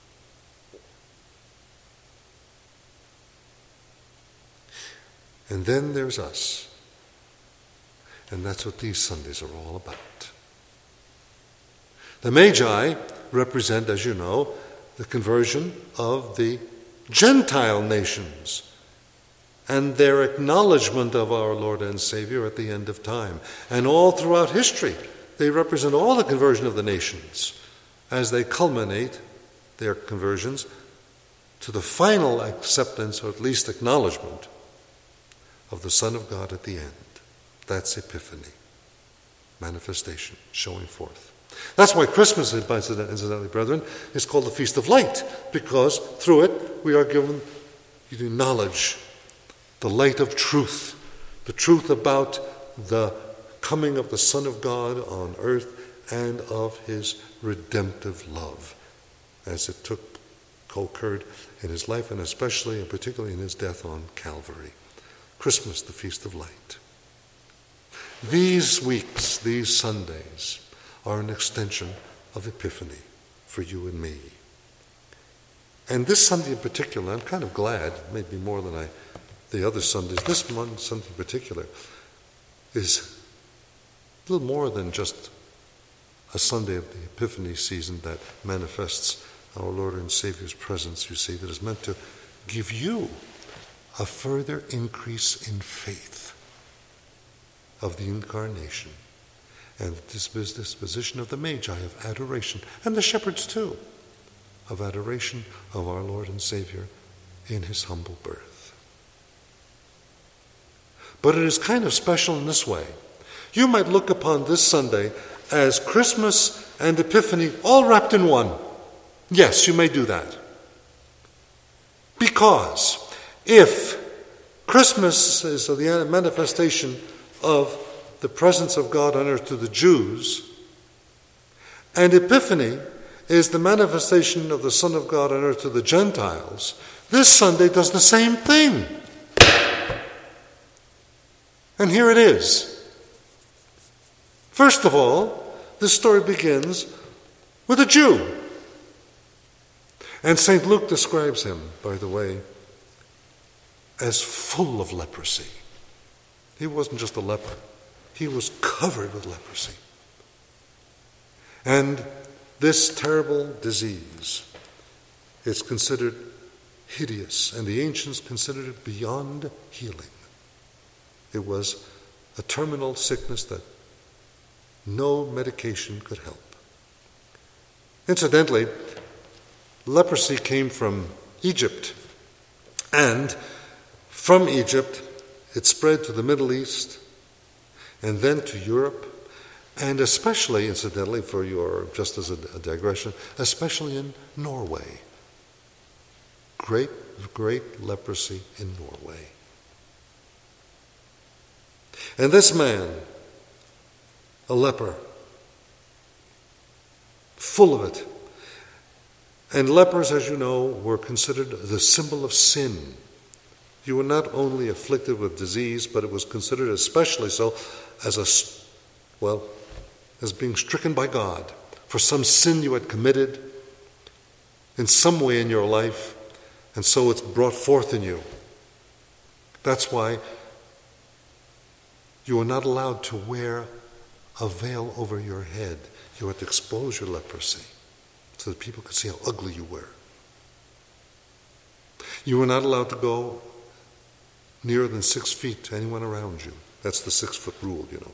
And then there's us. And that's what these Sundays are all about. The Magi represent, as you know, the conversion of the Gentile nations and their acknowledgement of our Lord and Savior at the end of time. And all throughout history, they represent all the conversion of the nations as they culminate their conversions to the final acceptance, or at least acknowledgement, of the Son of God at the end. That's Epiphany, manifestation, showing forth. That's why Christmas, incidentally, brethren, is called the Feast of Light, because through it we are given knowledge, the light of truth, the truth about the coming of the Son of God on earth and of his redemptive love, as it occurred in his life, and especially and particularly in his death on Calvary. Christmas, the Feast of Light. These weeks, these Sundays, are an extension of Epiphany for you and me. And this Sunday in particular, I'm kind of glad, maybe more than the other Sundays, this one Sunday in particular is a little more than just a Sunday of the Epiphany season that manifests our Lord and Savior's presence, you see, that is meant to give you a further increase in faith of the Incarnation and this disposition of the Magi of adoration, and the shepherds too, of adoration of our Lord and Savior in his humble birth. But it is kind of special in this way. You might look upon this Sunday as Christmas and Epiphany all wrapped in one. Yes, you may do that. Because if Christmas is the manifestation of the presence of God on earth to the Jews, and Epiphany is the manifestation of the Son of God on earth to the Gentiles, this Sunday does the same thing. And here it is. First of all, this story begins with a Jew. And St. Luke describes him, by the way, as full of leprosy. He wasn't just a leper. He was covered with leprosy. And this terrible disease is considered hideous, and the ancients considered it beyond healing. It was a terminal sickness that no medication could help. Incidentally, leprosy came from Egypt, and from Egypt it spread to the Middle East and then to Europe, and especially, incidentally, just as a digression, especially in Norway. Great leprosy in Norway. And this man, a leper, full of it. And lepers, as you know, were considered the symbol of sin. You were not only afflicted with disease, but it was considered especially so as being stricken by God for some sin you had committed in some way in your life, and so it's brought forth in you. That's why you were not allowed to wear a veil over your head. You had to expose your leprosy so that people could see how ugly you were. You were not allowed to go nearer than 6 feet to anyone around you. That's the 6-foot rule, you know.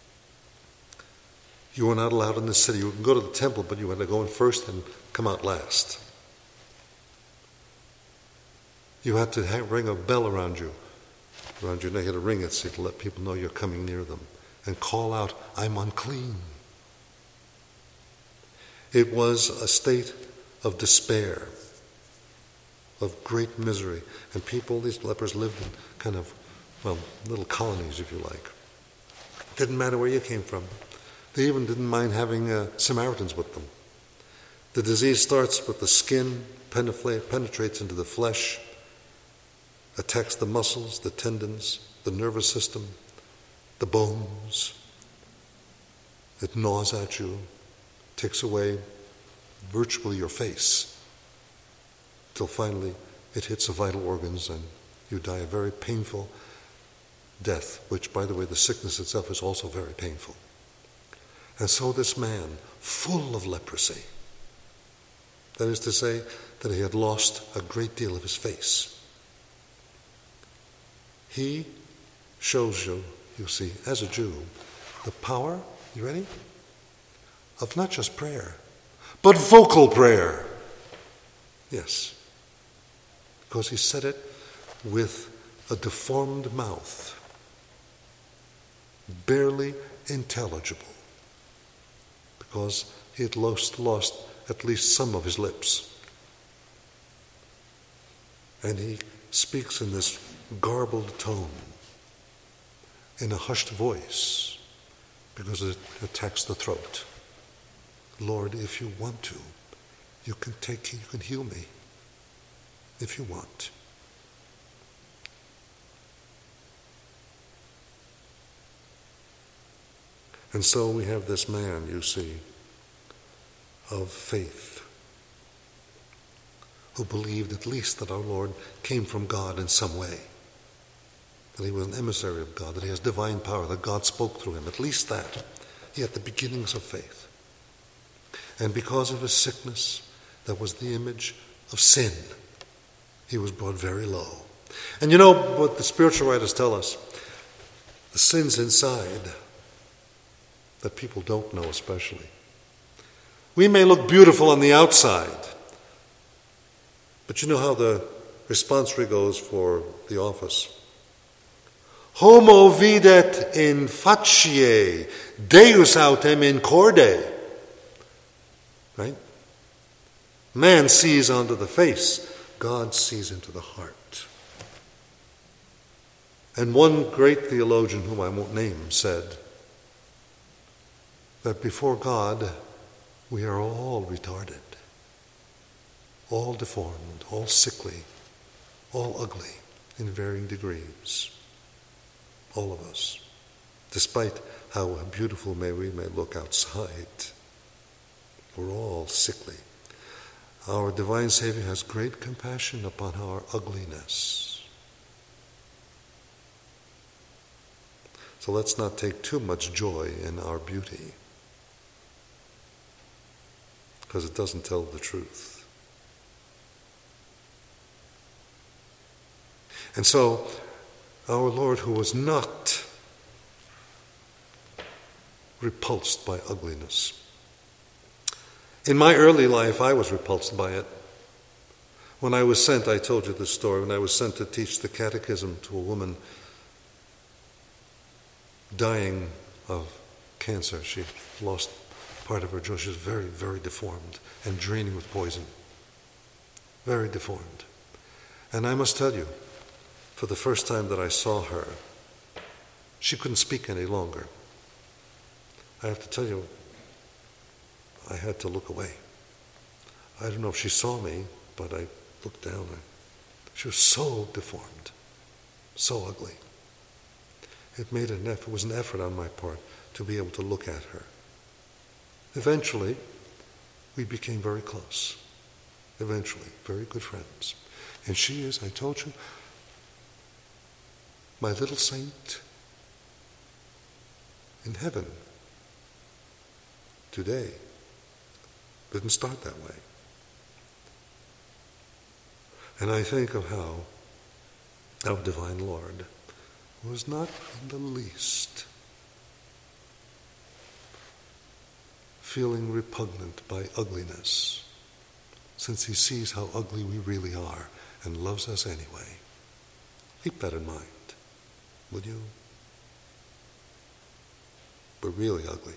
You were not allowed in the city. You could go to the temple, but you had to go in first and come out last. You had to ring a bell around your neck. You had to ring it so to let people know you're coming near them, and call out, "I'm unclean." It was a state of despair, of great misery. And these lepers lived in kind of, little colonies, if you like. It didn't matter where you came from. They even didn't mind having Samaritans with them. The disease starts with the skin, penetrates into the flesh, attacks the muscles, the tendons, the nervous system, the bones. It gnaws at you, takes away virtually your face, till finally it hits the vital organs and you die a very painful death, which, by the way, the sickness itself is also very painful. And so this man, full of leprosy, that is to say that he had lost a great deal of his face, he shows you see, as a Jew, the power, you ready, of not just prayer, but vocal prayer. Yes, because he said it with a deformed mouth, barely intelligible, because he had lost at least some of his lips. And he speaks in this garbled tone, in a hushed voice, because it attacks the throat. "Lord, if you want to, you can heal me, if you want." And so we have this man, you see, of faith, who believed at least that our Lord came from God in some way, that he was an emissary of God, that he has divine power, that God spoke through him, at least that. He had the beginnings of faith. And because of his sickness, that was the image of sin, he was brought very low. And you know what the spiritual writers tell us? The sins inside that people don't know especially. We may look beautiful on the outside, but you know how the responsory goes for the office. Homo videt in facie, Deus autem in corde. Right? Man sees onto the face, God sees into the heart. And one great theologian, whom I won't name, said that before God, we are all retarded, all deformed, all sickly, all ugly in varying degrees. All of us, despite how beautiful we may look outside. We're all sickly. Our divine Savior has great compassion upon our ugliness. So let's not take too much joy in our beauty. because it doesn't tell the truth. And so, our Lord, who was not repulsed by ugliness. In my early life, I was repulsed by it. When I was sent, I told you this story, when I was sent to teach the catechism to a woman dying of cancer. She lost part of her jaw. She was very, very deformed and draining with poison. Very deformed. And I must tell you, for the first time that I saw her, she couldn't speak any longer. I have to tell you, I had to look away. I don't know if she saw me, but I looked down. She was so deformed, so ugly. It was an effort on my part to be able to look at her. Eventually, we became very close. Eventually, very good friends. And she is, I told you, my little saint in heaven. Today didn't start that way. And I think of how our divine Lord was not in the least feeling repugnant by ugliness, since he sees how ugly we really are and loves us anyway. Keep that in mind, will you? We're really ugly.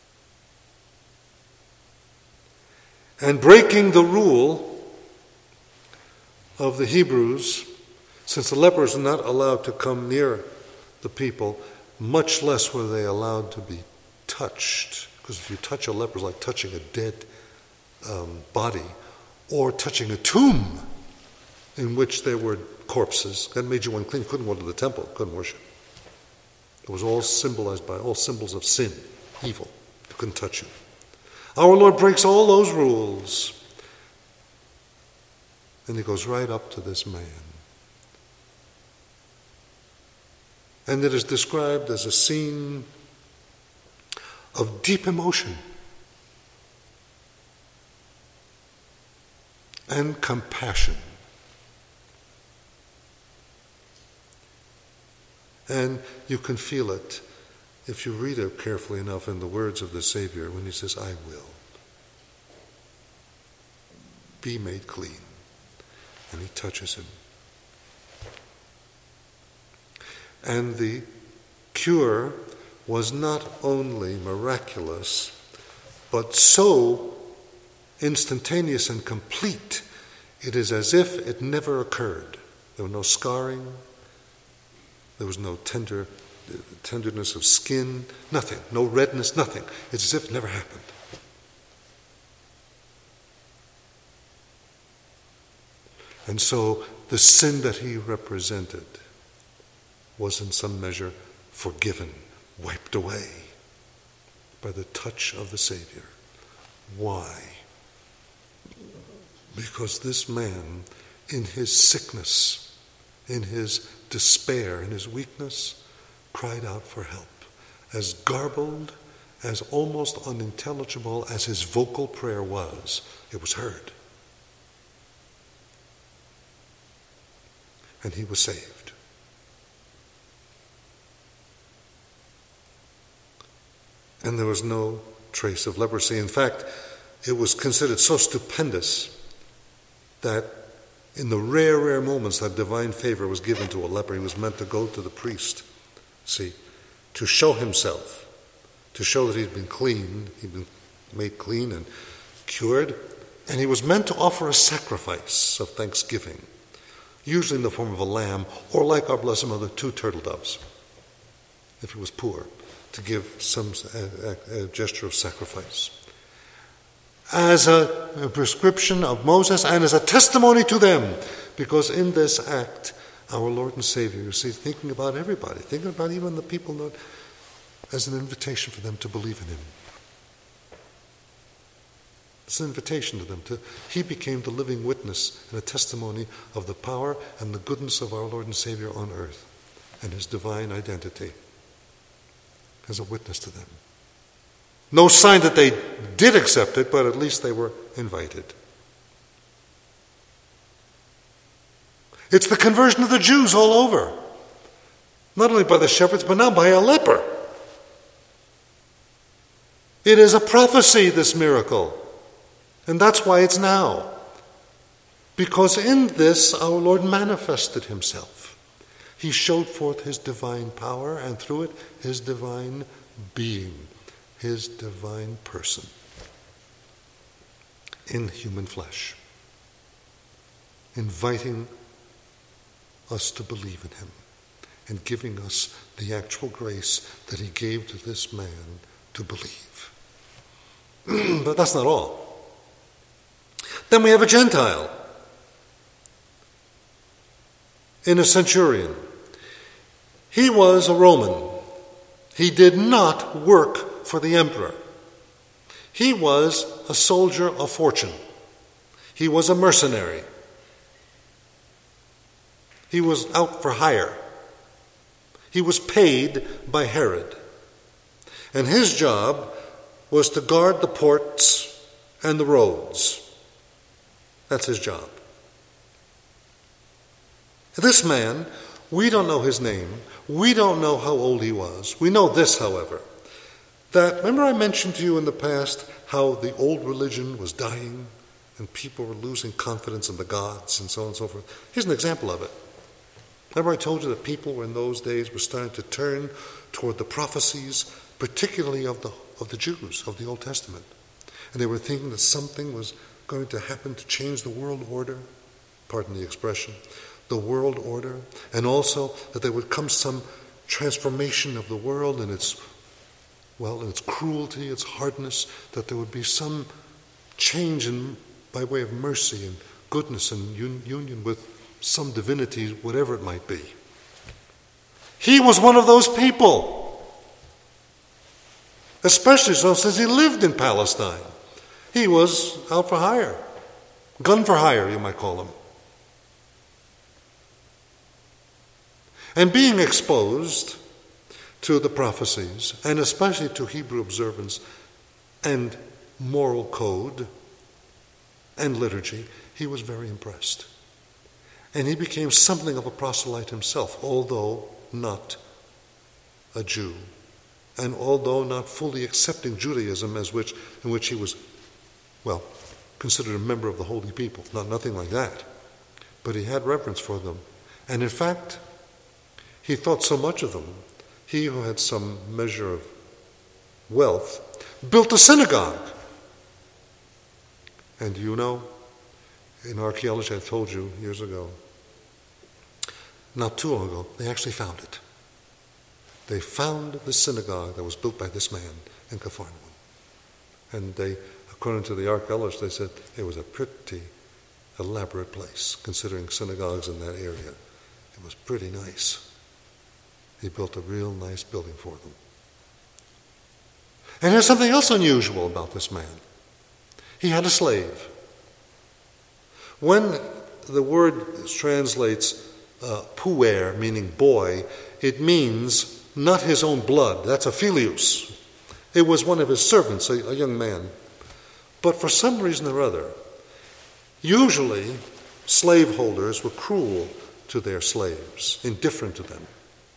And breaking the rule of the Hebrews, since the lepers were not allowed to come near the people, much less were they allowed to be touched. Because if you touch a leper, it's like touching a dead body, or touching a tomb in which there were corpses. That made you unclean. You couldn't go to the temple, couldn't worship. It was all symbolized by all symbols of sin, evil. You couldn't touch it. Our Lord breaks all those rules. And he goes right up to this man. And it is described as a scene of deep emotion and compassion. And you can feel it if you read it carefully enough in the words of the Savior when he says, I will be made clean. And he touches him. And the cure was not only miraculous, but so instantaneous and complete, it is as if it never occurred. There was no scarring, there was no tenderness of skin, nothing, no redness, nothing. It's as if it never happened. And so the sin that he represented was in some measure forgiven, wiped away by the touch of the Savior. Why? Because this man, in his sickness, in his despair, in his weakness, cried out for help. As garbled, as almost unintelligible as his vocal prayer was, it was heard. And he was saved. And there was no trace of leprosy. In fact, it was considered so stupendous that in the rare moments that divine favor was given to a leper, he was meant to go to the priest, to show himself, to show that he'd been clean, he'd been made clean and cured, and he was meant to offer a sacrifice of thanksgiving, usually in the form of a lamb, or like our Blessed Mother, 2 turtle doves, if he was poor, to give some a gesture of sacrifice. As a prescription of Moses and as a testimony to them, because in this act, our Lord and Savior, you see, thinking about everybody, thinking about even the people, not as an invitation for them to believe in him. It's an invitation to them. He became the living witness and a testimony of the power and the goodness of our Lord and Savior on earth and his divine identity as a witness to them. No sign that they did accept it, but at least they were invited. It's the conversion of the Jews all over. Not only by the shepherds, but now by a leper. It is a prophecy, this miracle. And that's why it's now. Because in this, our Lord manifested himself. He showed forth his divine power, and through it, his divine being, his divine person in human flesh, inviting us to believe in him and giving us the actual grace that he gave to this man to believe. But that's not all. Then we have a Gentile in a centurion. He was a Roman. He did not work for the emperor. He was a soldier of fortune. He was a mercenary. He was out for hire. He was paid by Herod. And his job was to guard the ports and the roads. That's his job. This man, we don't know his name. We don't know how old he was. We know this, however, that, remember I mentioned to you in the past how the old religion was dying and people were losing confidence in the gods and so on and so forth? Here's an example of it. Remember I told you that people in those days were starting to turn toward the prophecies, particularly of the Jews, of the Old Testament. And they were thinking that something was going to happen to change the world order, pardon the expression, the world order, and also that there would come some transformation of the world and its cruelty, its hardness, that there would be some change by way of mercy and goodness and union with some divinity, whatever it might be. He was one of those people, especially so since he lived in Palestine. He was out for hire, gun for hire, you might call him. And being exposed to the prophecies, and especially to Hebrew observance and moral code and liturgy, he was very impressed. And he became something of a proselyte himself, although not a Jew, and although not fully accepting Judaism in which he was, considered a member of the holy people, nothing like that. But he had reverence for them. And in fact, he thought so much of them. He who had some measure of wealth built a synagogue. And you know, in archaeology, I told you years ago, not too long ago, they actually found it. They found the synagogue that was built by this man in Capharnaum. And they, according to the archaeologists, they said it was a pretty elaborate place, considering synagogues in that area. It was pretty nice. He built a real nice building for them. And there's something else unusual about this man. He had a slave. When the word translates puer, meaning boy, it means not his own blood. That's a filius. It was one of his servants, a young man. But for some reason or other, usually slaveholders were cruel to their slaves, indifferent to them.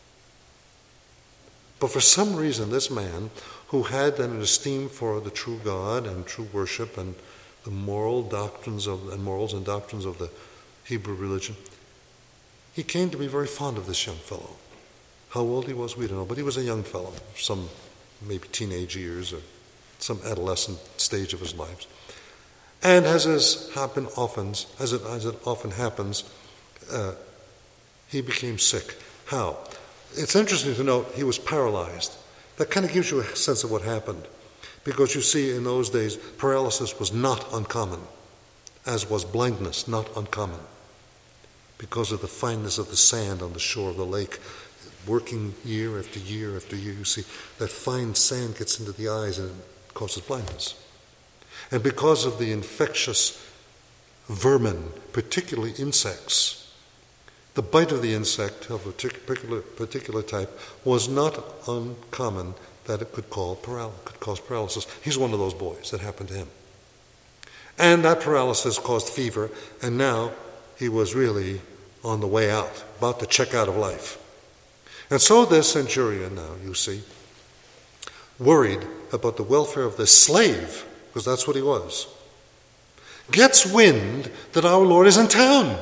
But for some reason, this man, who had an esteem for the true God and true worship and the morals and doctrines of the Hebrew religion, he came to be very fond of this young fellow. How old he was, we don't know, but he was a young fellow, some maybe teenage years or some adolescent stage of his life. And as it often happens, he became sick. How? It's interesting to note he was paralyzed. That kind of gives you a sense of what happened. Because you see, in those days, paralysis was not uncommon, as was blindness not uncommon. Because of the fineness of the sand on the shore of the lake, working year after year after year, you see that fine sand gets into the eyes and it causes blindness. And because of the infectious vermin, particularly insects, the bite of the insect of a particular type was not uncommon that it could cause paralysis. He's one of those boys that happened to him. And that paralysis caused fever, and now he was really on the way out, about to check out of life. And so this centurion now, you see, worried about the welfare of this slave, because that's what he was, gets wind that our Lord is in town.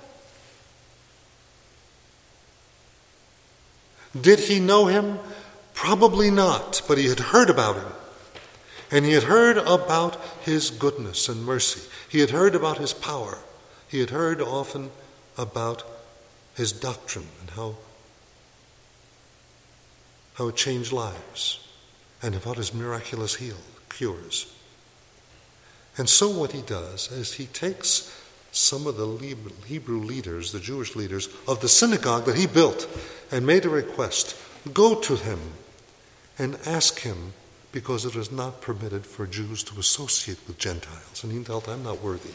Did he know him? Probably not, but he had heard about him. And he had heard about his goodness and mercy. He had heard about his power. He had heard often about his doctrine and how it changed lives, and about his miraculous cures. And so what he does is he takes some of the Hebrew leaders, the Jewish leaders of the synagogue that he built, and made a request. Go to him and ask him, because it is not permitted for Jews to associate with Gentiles. And he told them, I'm not worthy.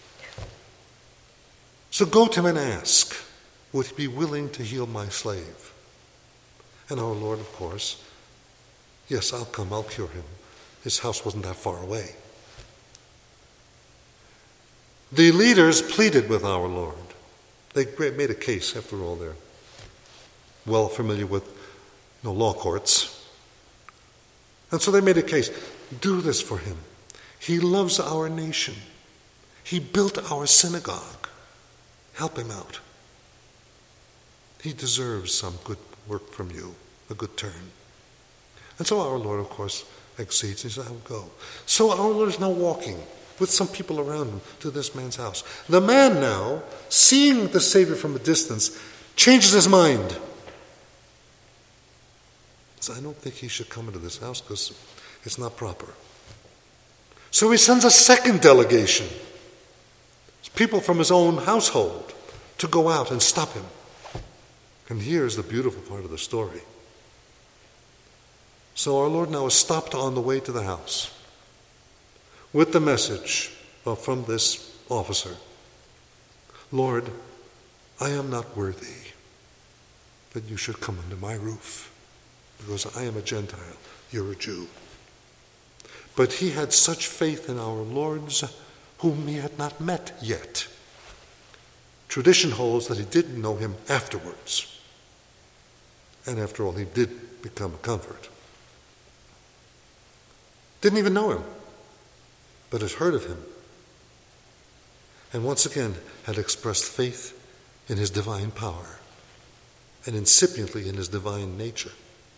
So go to him and ask, would he be willing to heal my slave? And our Lord, of course, yes, I'll come, I'll cure him. His house wasn't that far away. The leaders pleaded with our Lord. They made a case, after all, they're well familiar with law courts. And so they made a case. Do this for him. He loves our nation. He built our synagogue. Help him out. He deserves some good work from you, a good turn. And so our Lord, of course, accedes. He says, I will go. So our Lord is now walking with some people around him to this man's house. The man now, seeing the Savior from a distance, changes his mind. He says, I don't think he should come into this house because it's not proper. So he sends a second delegation, people from his own household, to go out and stop him. And here's the beautiful part of the story. So our Lord now is stopped on the way to the house with the message from this officer. Lord, I am not worthy that you should come under my roof, because I am a Gentile, you're a Jew. But he had such faith in our Lord's, whom he had not met yet. Tradition holds that he didn't know him afterwards. And after all, he did become a convert. Didn't even know him, but had heard of him. And once again had expressed faith in his divine power and incipiently in his divine nature.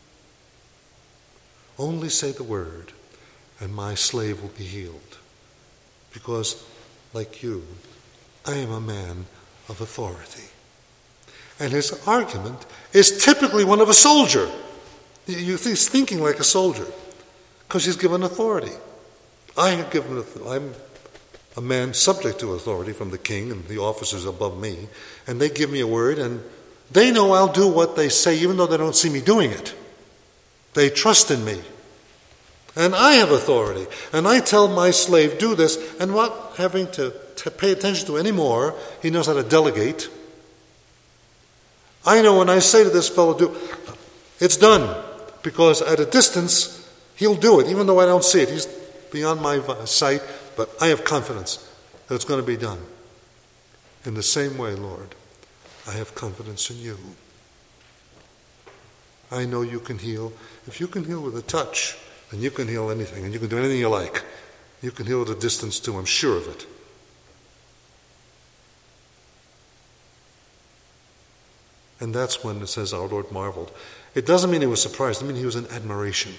Only say the word, and my slave will be healed. Because, like you, I am a man of authority. And his argument is typically one of a soldier. He's thinking like a soldier, because he's given authority. I'm a man subject to authority from the king and the officers above me, and they give me a word, and they know I'll do what they say, even though they don't see me doing it. They trust in me. And I have authority. And I tell my slave, do this, and not having to pay attention to anymore, he knows how to delegate. I know when I say to this fellow, do, it's done. Because at a distance, he'll do it, even though I don't see it. He's beyond my sight, but I have confidence that it's going to be done. In the same way, Lord, I have confidence in you. I know you can heal. If you can heal with a touch, then you can heal anything, and you can do anything you like. You can heal at a distance too, I'm sure of it. And that's when it says our Lord marveled. It doesn't mean he was surprised. It means he was in admiration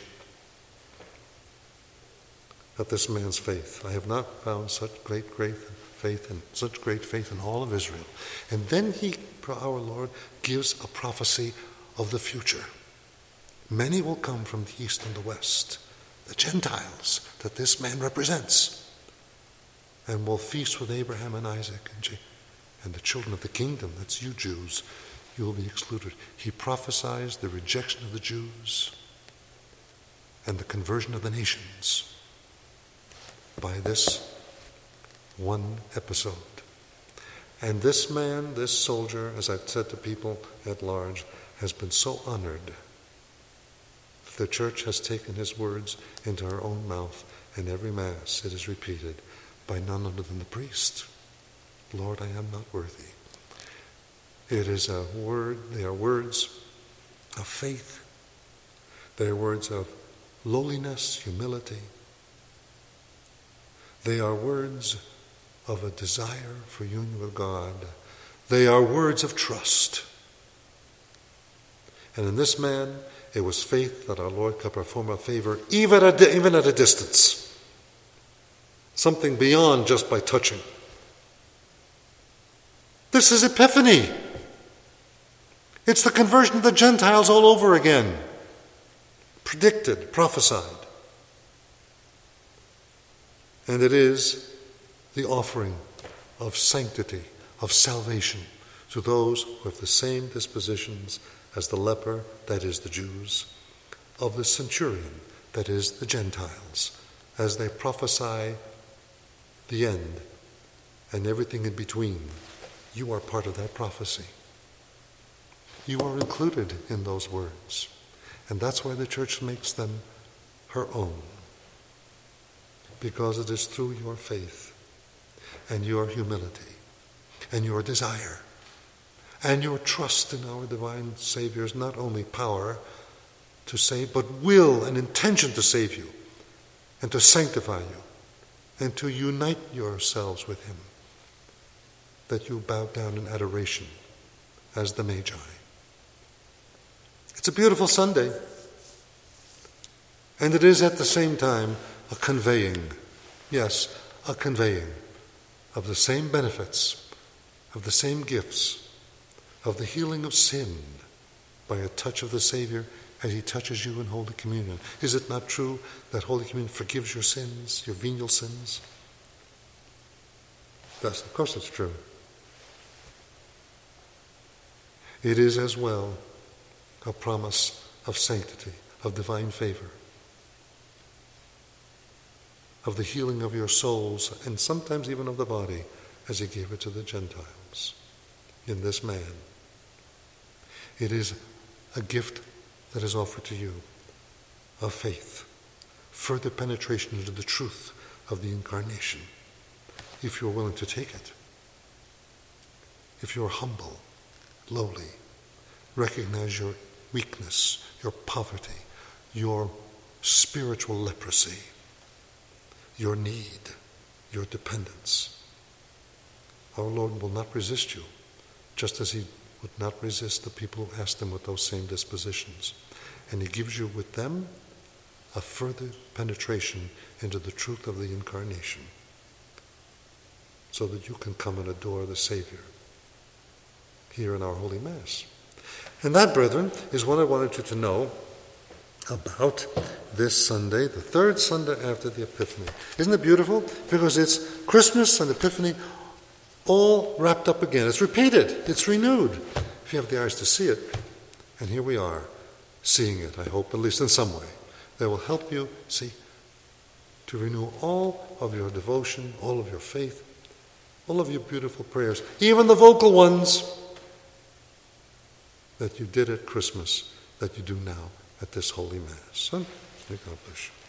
at this man's faith. I have not found such great faith and such great faith in all of Israel. And then our Lord gives a prophecy of the future. Many will come from the east and the west, the Gentiles that this man represents, and will feast with Abraham and Isaac and the children of the kingdom. That's you Jews. You will be excluded. He prophesies the rejection of the Jews and the conversion of the nations by this one episode. And this man, this soldier, as I've said to people at large, has been so honored that the church has taken his words into her own mouth, and every Mass it is repeated by none other than the priest. Lord, I am not worthy. It is a word, they are words of faith. They are words of lowliness, humility. They are words of a desire for union with God. They are words of trust. And in this man, it was faith that our Lord could perform a favor even at a distance. Something beyond just by touching. This is Epiphany. It's the conversion of the Gentiles all over again. Predicted, prophesied. And it is the offering of sanctity, of salvation, to those who have the same dispositions as the leper, that is the Jews, of the centurion, that is the Gentiles, as they prophesy the end and everything in between. You are part of that prophecy. You are included in those words. And that's why the church makes them her own. Because it is through your faith and your humility and your desire and your trust in our divine Savior's not only power to save, but will and intention to save you and to sanctify you and to unite yourselves with him, that you bow down in adoration as the Magi. It's a beautiful Sunday, and it is at the same time a conveying of the same benefits, of the same gifts, of the healing of sin by a touch of the Savior as he touches you in Holy Communion. Is it not true that Holy Communion forgives your sins, your venial sins? Yes, of course it's true. It is as well a promise of sanctity, of divine favor, of the healing of your souls, and sometimes even of the body, as he gave it to the Gentiles in this man. It is a gift that is offered to you of faith, further penetration into the truth of the Incarnation, if you're willing to take it. If you're humble, lowly, recognize your weakness, your poverty, your spiritual leprosy, your need, your dependence. Our Lord will not resist you, just as he would not resist the people who asked him with those same dispositions. And he gives you with them a further penetration into the truth of the Incarnation, so that you can come and adore the Savior here in our Holy Mass. And that, brethren, is what I wanted you to know about this Sunday, the third Sunday after the Epiphany. Isn't it beautiful? Because it's Christmas and Epiphany all wrapped up again. It's repeated. It's renewed. If you have the eyes to see it. And here we are, seeing it, I hope, at least in some way. That will help you, see, to renew all of your devotion, all of your faith, all of your beautiful prayers, even the vocal ones that you did at Christmas, that you do now at this Holy Mass. Son, may God bless you.